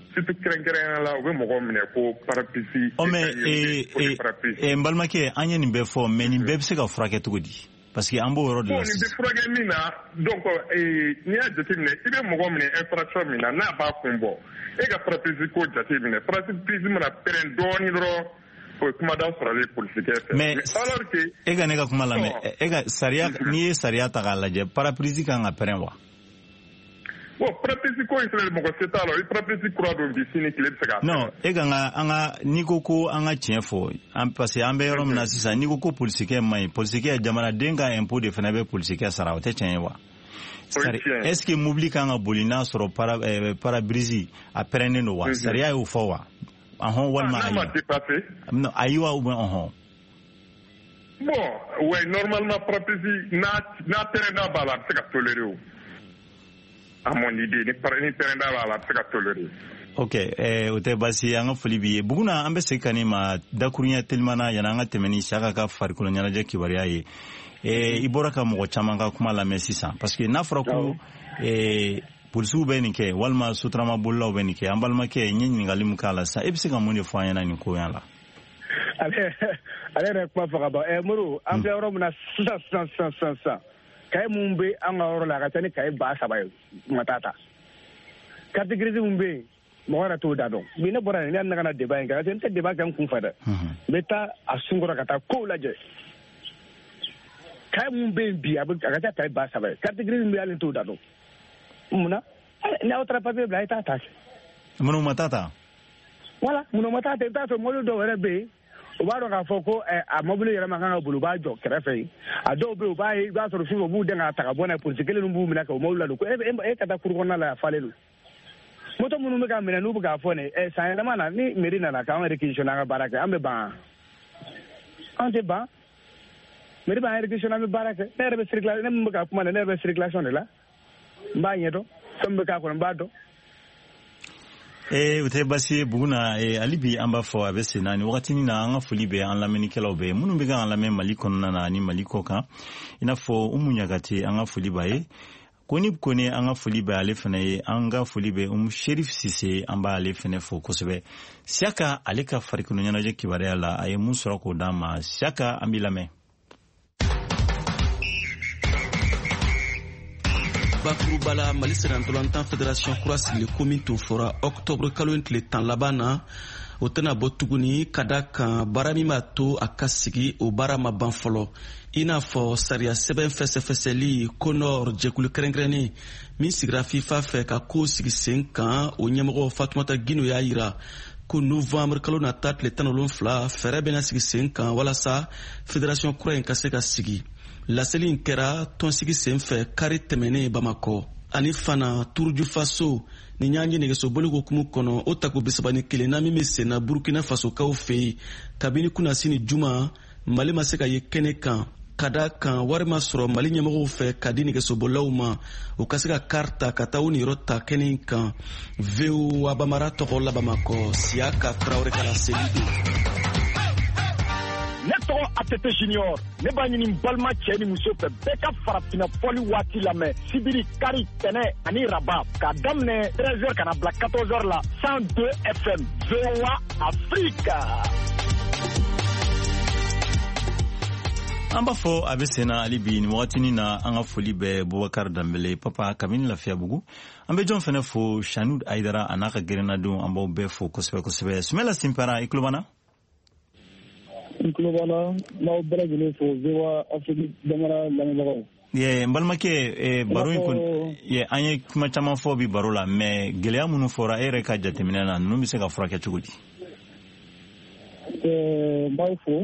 surtout kɛrɛnkɛrɛnya la u bɛ mɔgɔ minɛ ko parapluie. o mais ee n balimakɛ an ye nin bɛɛ fɔ mais nin bɛɛ bɛ se ka furakɛ cogo di parce que an b'o yɔrɔ de la sisan. nin bɛ furakɛ min na donc n'i y'a jateminɛ i bɛ mɔgɔ minɛ infraction min na n'a b'a kun bɔ e ka parapluie ko jateminɛ parapluie mana pɛrɛn dɔɔnin dɔrɔn o ye kuma da sɔrɔlen polisikɛ fɛ. mais alors que e ka ne ka kuma lamɛn e ka sariya n'i ye sariya ta k'a lajɛ parapluie kan ka pɛrɛn wa. bon parapluie ko in filɛ mɔgɔ se t'a la i parapluie kura don bi sini tile bɛ se k'a. non e ka ka an ka n'i ko ko an ka tiɲɛ fɔ an parce que an bɛ yɔrɔ min na sisan n'i ko ko polisikɛ man ɲi polisikɛ jamanaden ka impôt de fana bɛ polisikɛ sara o tɛ tiɲɛ ye wa. est ce que mobili kan ka boli n'a sɔrɔ para parabrise a pɛrɛnnen don wa sariya y'o fɔ wa. ahɔn walima n'a ma dépassé. non ayi wa ou bien ahɔn. bon ouais normalement parapluie n'a n'a pɛrɛnda b'a la a bɛ se ka tolérer o. à mon idée ni pɛrɛnda b'a la a bɛ se ka tolérer. ok eh, o tɛ baasi an ka foli b'i ye Buguna an bɛ segin ka n'i ma dakurunya teliman na yanni an ka tɛmɛ ni Siyaka ka farikolo ɲɛnajɛ kibaruya ye eh, i bɔra ka mɔgɔ caman ka kuma lamɛn sisan parce que n'a fɔra ko eh, polisiw bɛ nin kɛ walima sotarama bolilaw bɛ nin kɛ an balimakɛ n ye ɲininkali min k'a la sisan e bɛ se ka mun de fɔ an ɲɛna nin ko yan la. ale ale yɛrɛ kuma fɔ ka ban ɛ Modibo an bɛ yɔrɔ min na sisan sisan sisan sisan sisan kaye mun bɛ an ka yɔrɔ la a ka ca ni kaye ba saba ye ma taa ta carte grise mun bɛ yen mɔgɔ yɛrɛ t'o da dɔn bi ne bɔra yen ne yɛrɛ nana débat in kɛ parce que n tɛ débat kɛ n kun fɛ dɛ n bɛ taa a sunkɔrɔ ka taa kow lajɛ kaye mun bɛ yen bi a ka ca kaye ba saba ye carte grise mun bɛ yen hali n t'o da dɔn munna ni aw taara papier bila a ye taa ta munnu ma taa ta voilà munnu ma taa ta i bɛ taa sɔrɔ mobili dɔw yɛrɛ bɛ yen u b'a dɔn k'a fɔ ko a mobili yɛrɛ man kan ka boli u b'a jɔ kɛrɛfɛ yen a dɔw bɛ yen u b'a ye i b'a sɔrɔ sufɛ u b'u dɛn k'a ta ka bɔ n'a ye polisi kelen b'u minɛ ka o mobili la don ko e ka taa kuru kɔnɔna la a falen don moto minnu bɛ ka minɛ n'u bɛ k'a fɔ nin ɛ san yɛlɛma na ni mairie nana k'an réquisitionner an ka baara kɛ an bɛ ban an tɛ ban mairie b'an réquisitionner an bɛ baara kɛ ne yɛrɛ bɛ circulation ne min bɛ ka kuma na ne yɛrɛ bɛ circulation de la n b'a ɲɛdɔn fɛn min bɛ k'a kɔnɔ n b'a dɔn. ee o tɛ baasi ye Buguna ee hali bi an b'a fɔ a bɛ sen na nin wagatinin na an ka foli bɛ an lamɛnnikɛlaw bɛɛ minnu bɛ k'an lamɛn Mali kɔnɔna na ani Mali kɔ kan i n'a fɔ Umu Ɲagate an ka foli b'a ye Koni Kone an ka foli bɛ ale fana ye an ka foli bɛ Umu Sherif Sise an b'ale fana fo kosɛbɛ Siyaka ale ka farikolo ɲɛnajɛ kibaruya la a ye mun sɔrɔ k'o d'an ma Siyaka an b'i lamɛn. Bakurubala Mali Sénégalantan Fédération kura sigili ko min tun fɔra octobre kalo in tile tan laban na o tɛna bɔ tuguni ka da kan baara min b'a to a ka sigi o baara ma ban fɔlɔ i n'a fɔ sariya sɛbɛn fɛsɛfɛsɛli Konor jɛkulu kɛrɛnkɛrɛnnen min sigira FIFA fɛ ka ko sigi sen kan o ɲɛmɔgɔ Fatumata Gino y'a yira ko novembre kalo nata tile tan ni wolonwula fɛɛrɛ bɛna sigi sen kan walasa fédération kura in ka se ka sigi. Laseli in kɛra tɔnsigi senfɛ kari tɛmɛnen Bamakɔ ani fana Turuju Faso ni ɲanji nɛgɛsoboli hokumu kɔnɔ o tako bisaba ni kelen na min bɛ senna Burkina Faso kaw fɛ yen kabini kunasini juma Mali ma se ka ye kɛnɛ kan ka da kan wari ma sɔrɔ Mali ɲɛmɔgɔw fɛ ka di nɛgɛsobolilaw ma u ka se ka kari ta ka taa u niyɔrɔ ta kɛnɛ in kan V O A Bamara tɔgɔ la Bamakɔ Siyaka Traoré ka laseli don. Ne tɔgɔ A T T Junior ne b'a ɲini balima cɛ ni muso fɛ bɛɛ ka farafina fɔli waati lamɛn sibiri kari tɛnɛ ani raba k'a daminɛ treize heures ka na bila quatorze heures la cent deux F M V O A Afrique. An b'a fɔ a bɛ sen na hali bi nin wagatinin na an ka foli bɛ Bubakari Danbele papa kabini Lafiyabugu an bɛ jɔn fana fo Shanud Aidara a n'a ka gɛrɛnadon an b'aw bɛɛ fo kosɛbɛ kosɛbɛ Sumela Simpara i tulo b'an na. n tulo b'a la n'aw bɛɛ lajɛlen fo V O A Afrique jamana lamɛnbagaw. ye n balimakɛ baro in kɔni ye an ye kuma caman fɔ bi baro la mais gɛlɛya minnu fɔra e yɛrɛ ka jateminɛ na ninnu bɛ se ka furakɛ cogo di. n b'aw fo.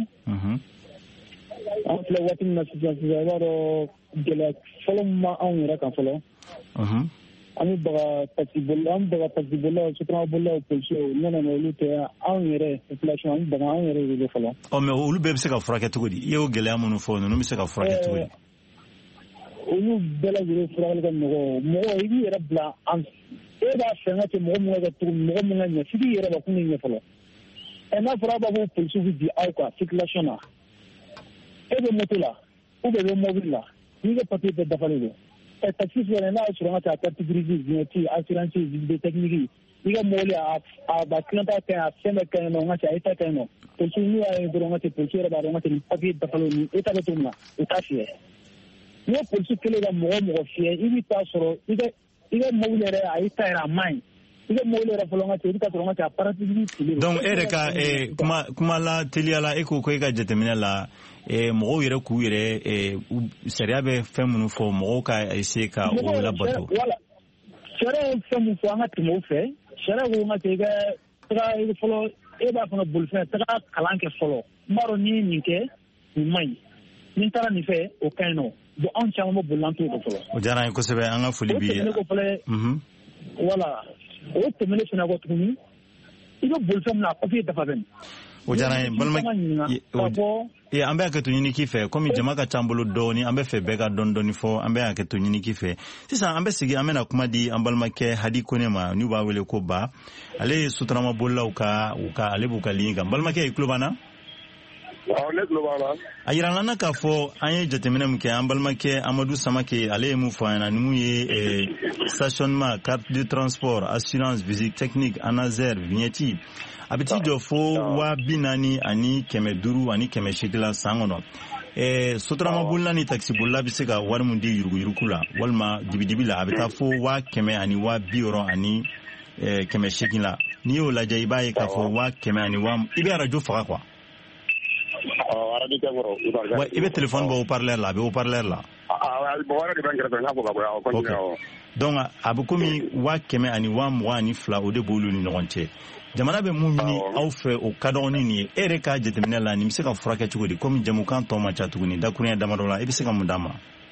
an filɛ waati min na sisan sisan i b'a dɔn gɛlɛya fɔlɔ min b'anw yɛrɛ kan fɔlɔ. an bɛ baga taxi bolilaw an bɛ baga taxi bolilaw sotarama bolilaw polisiw ne nana olu tɛ anw yɛrɛ population an bɛ baga anw yɛrɛ wele fɔlɔ. ɔ mais olu bɛɛ bɛ se ka furakɛ cogo di i y'o gɛlɛya minnu fɔ ninnu bɛ se ka furakɛ cogo di. olu bɛɛ lajɛlen furakɛli ka nɔgɔ mɔgɔ i b'i yɛrɛ bila an e b'a fɛ n ka kɛ mɔgɔ min ka kɛ cogo mɔgɔ min ka ɲɛ f'i k'i yɛrɛ bakun ɲɛ fɔlɔ ɛ n'a fɔra a b'a fɔ polisiw bɛ di aw kan circulation na e bɛ moto la ou bien e bɛ mobile la n'i ka papier bɛɛ dafalen don taxi fɛnɛ n'a sɔrɔ an ka taa carte grise vignette assurance visite technique i ka mobili a ba kilanta ka a fɛn bɛɛ ka ɲi nɔ n ka cɛ état ka ɲi nɔ polisi n'u y'a ye dɔrɔn n ka cɛ polisi yɛrɛ b'a dɔn n ka cɛ nin papier dafalen ni état bɛ cogo min na u t'a fiyɛ n'i ye polisi kelen ka mɔgɔ mɔgɔ fiyɛ i bɛ taa sɔrɔ i ka i ka mobili yɛrɛ a y'i ta yɛrɛ a man ɲi i ka mobili yɛrɛ fɔlɔ n ka cɛ i bɛ taa sɔrɔ n ka cɛ a paratigi fili donc e yɛrɛ ka kuma kuma la teliya la e ko ko e ka jateminɛ la mɔgɔw yɛrɛ k'u yɛrɛ sariya bɛ fɛn minnu fɔ mɔgɔw ka essayer ka o labato sariya ye fɛn min fɔ an ka tɛmɛ o fɛ sariya ko n ka cɛ i ka taga fɔlɔ e b'a fana bolifɛn taga kalan kɛ fɔlɔ n b'a dɔn n'i ye nin kɛ nin man ɲi ni n taara nin fɛ o ka ɲi nɔ bon anw caman bɛ boli an t'o dɔn fɔlɔ. o diyara n ye kosɛbɛ an ka foli b'i ye. o tɛmɛnen kɔ fɛnɛ wala o tɛmɛnen fɛnɛ kɔ tuguni i bɛ bolifɛn min na a papiye dafa bɛ nin. o diyara n ye balima ee an bɛ hakɛto ɲini k'i fɛ komi jama ka ca an bolo dɔɔni an bɛ fɛ bɛɛ ka dɔɔni dɔɔni fɔ an bɛ hakɛto ɲini k'i fɛ sisan an bɛ sigi an bɛna kuma di an balimakɛ Hadi Kone ma n'u b'a wele ko Ba ale ye sotarama bolilaw ka u ka ale b'u ka ligne kan balimakɛ i tulo b'an na. awɔ ne tulo b'an na. a yirala n na k'a fɔ an ye jateminɛ min kɛ an balimakɛ Amadu Samake ale ye mun fɔ an ɲɛna ni mun ye stationnement carte de transport assurance visite technique ANASER vignette a bɛ t'i jɔ fo waa bi naani ani kɛmɛ duuru ani kɛmɛ seegin la san kɔnɔ sotarama bolila ni taxi bolila bɛ se ka wari min di yuruguyurugu la walima dibidibi la a bɛ taa fo waa kɛmɛ ani waa bi wɔɔrɔ ani kɛmɛ seegin la n'i y'o lajɛ i b'a ye k'a fɔ waa kɛmɛ ani waa i bɛ arajo faga quoi. wa i bɛ téléphone bɔ haut-parleur la a bɛ haut-parleur la. donc a bɛ komi waa kɛmɛ ani waa mugan ani fila o de b'olu ni ɲɔgɔn cɛ. jamana bɛ mun ɲini aw fɛ o ka dɔgɔ ni nin ye e yɛrɛ ka jateminɛ la nin bɛ se ka furakɛ cogo di komi jamukan tɔ ma ca tuguni dakurunya damadɔ la i bɛ se ka mun d'a ma.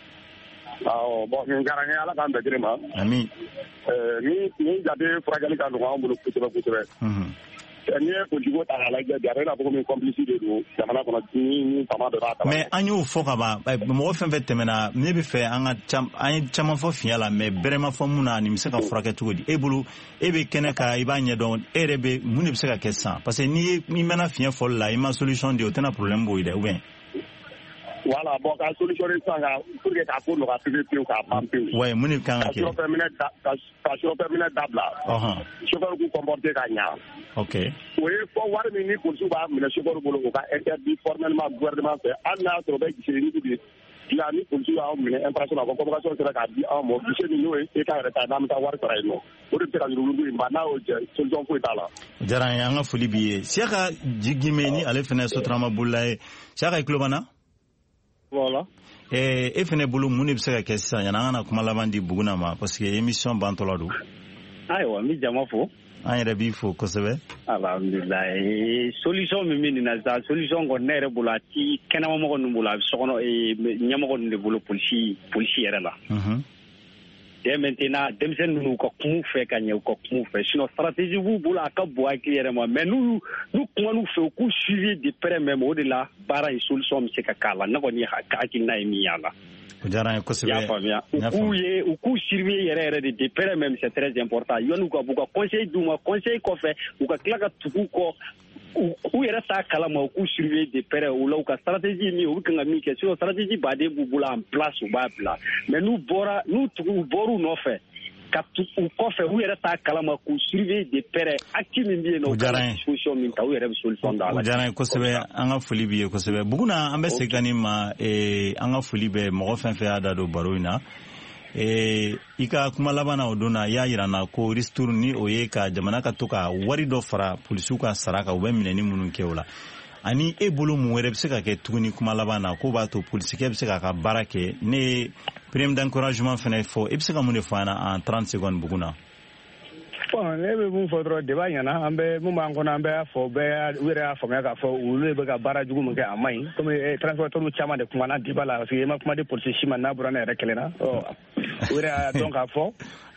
awɔ bon nin diyara n ye ala k'an bɛn kelen ma. ami. ni nin jate furakɛli ka nɔgɔ an bolo kosɛbɛ kosɛbɛ. n'i ye politiko ta k'a lajɛ bi a bɛ i n'a fɔ komi complice de don jamana kɔnɔ ni fama dɔ b'a ta. mais an y'o fɔ ka ban mɔgɔ fɛn fɛn tɛmɛna ne bɛ fɛ an ka an ye caman fɔ fiɲɛ la mais bɛrɛ ma fɔ mun na nin bɛ se ka furakɛ cogo di e bolo e bɛ kɛnɛ kan i b'a ɲɛdɔn e yɛrɛ bɛ mun de bɛ se ka kɛ sisan parce que n'i ye n'i mɛnna fiɲɛ fɔli la i ma solution di o tɛna problème b'o ye dɛ ou bien. voilà bon ka solution sisan ka pour que k'a ko nɔgɔya pewu pewu k'a ban pewu. ouais mun de kan ka kɛ. ka chauffeur minɛ da ka chauffeur minɛ dabila. chauffeur k'u comporter ka ɲa. ok. o ye fɔ wari min ni polisiw b'a minɛ chauffeur bolo o ka interdit formellement gouvernement fɛ hali n'a sɔrɔ bɛ gisiri ni bi la ni polisiw y'aw minɛ infraction na ko convocation sera k'a di anw ma gisiri min n'o ye état yɛrɛ ta n'an bɛ taa wari sara yen nɔ o de bɛ se ka yurugu in ba n'a y'o jɛ solution foyi t'a la. o diyara n ye an ka foli b'i ye Siyaka Jigime ni ale fana sotarama bolila ye Siyaka i tulo b'an na. voilà. Eh, e fɛnɛ bolo mun de bɛ se ka kɛ sisan yanni an kana kuma laban di Buguna ma parce que émission bantɔla don. ayiwa n bɛ jama fo. an yɛrɛ b'i fo kosɛbɛ. alhamdulilayi solution min bɛ nin na sisan solution kɔni ne yɛrɛ bolo a ti kɛnɛmamɔgɔ ninnu bolo a bɛ sokɔnɔ ɲɛmɔgɔ ninnu de bolo polisi polisi yɛrɛ la. dès maintenant denmisɛnnin ninnu ka kuma u fɛ ka ɲɛ u ka kuma u fɛ sinon stratégie b'u bolo a ka bon hakili yɛrɛ ma mais n'u n'u kuma n'u fɛ u k'u suivi de près même o de la baara in solution bɛ se ka k'a la ne kɔni ye hakilina ye min y'a la. o diyara n ye kosɛbɛ. i y'a faamuya u k'u ye u k'u suivi yɛrɛ yɛrɛ de de près même c'est très important yanni u ka b'u ka conseil d'u ma conseil kɔfɛ u ka tila ka tugu kɔ u yɛrɛ t'a kalama u k'u suivi de près o la u ka stratégie min u bɛ kan ka min kɛ sinon stratégie baden b'u bolo en place u b'a bila mais n'u bɔra n'u tugu u bɔr'u nɔfɛ ka u kɔfɛ u yɛrɛ t'a kalama k'u suivi de près acte min bɛ yen nɔ u ka solution min ta u yɛrɛ bɛ solution d'a la. o diyara n ye kosɛbɛ an ka foli b'i ye kosɛbɛ Buguna an bɛ segin nin ma an ka foli bɛ mɔgɔ fɛn fɛn y'a da don baro in na. i ka kuma laban na o don na i y'a yira n na ko ristour ni o ye ka jamana ka to ka wari dɔ fara polisiw ka sara kan u bɛ minɛni minnu kɛ o la ani e bolo mun wɛrɛ bɛ se ka kɛ tuguni kuma laban na ko b'a to polisikɛ bɛ se k'a ka baara kɛ ne ye prime d'encouragement fana fɔ i bɛ se ka mun de fɔ an na en trente secondes Buguna. bon ne bɛ mun fɔ dɔrɔn débat ɲɛna an bɛ mun b'an kɔnɔ an bɛ y'a fɔ bɛɛ u yɛrɛ y'a faamuya k'a fɔ olu de bɛ ka baara jugu min kɛ a man ɲi komi transporteurs caman de kumana débat la parce que i ma kuma di polisi si ma n'a bɔra ne yɛrɛ kelen na u yɛrɛ y'a dɔn k'a fɔ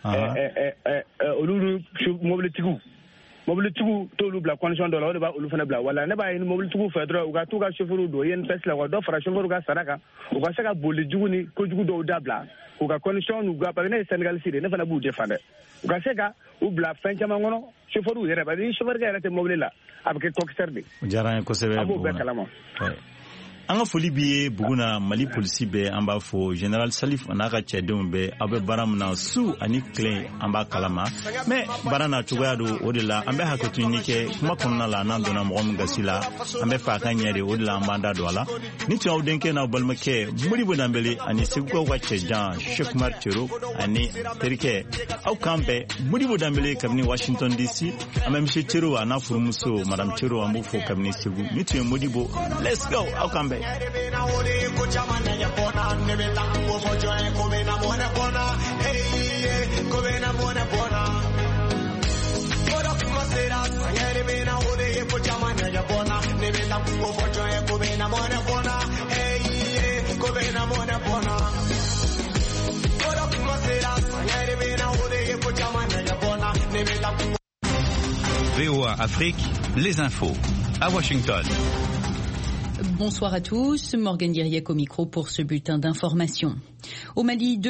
olu mobilitigiw mobilitigiw t'olu bila condition dɔ la o de b'a olu fana bila wala ne b'a ye ni mobilitigiw fɛ dɔrɔn u ka t'u ka chauffeurs don I N P S la u ka dɔ fara chauffeurs ka sara kan u ka se ka boli jugu ni kojugu dɔw dabila u ka condition n'u ka parce que ne ye Sénégaliste de ne fana b'u défendre u ka se ka u bila fɛn caman kɔnɔ chauffeurs yɛrɛ parce que ni chauffeur yɛrɛ tɛ mobili la a bɛ kɛ commissaire de. o diyara n ye kosɛbɛ a b'o bɛɛ kalama. an ka foli bi ye Buguna Mali polisi bɛɛ an b'a fɔ General Salif n'a ka cɛdenw bɛɛ aw bɛ baara min na su ani tile an b'a kalama mais baara na cogoya don o de la an bɛ hakɛto ɲini kɛ kuma kɔnɔna la n'an donna mɔgɔ min gasi la an bɛ fɛ a ka ɲɛ de o de la an b'an da don a la ni tun y'aw denkɛ n'aw balimakɛ Modibo Danbele ani Segukaw ka cɛjan Cheikh Umar Cero ani terikɛ aw kan bɛɛ Modibo Danbele kabini Washington D C an bɛ Monsieur Cero a n'a furumuso Madame Cero an b'u fo kabini Segu ni tun ye Modibo let's go aw kan bɛɛ V O A Afrique, les infos à Washington. Bonsoir à tous, Morgane Diriec au micro pour ce bulletin d'information. Au Mali, deux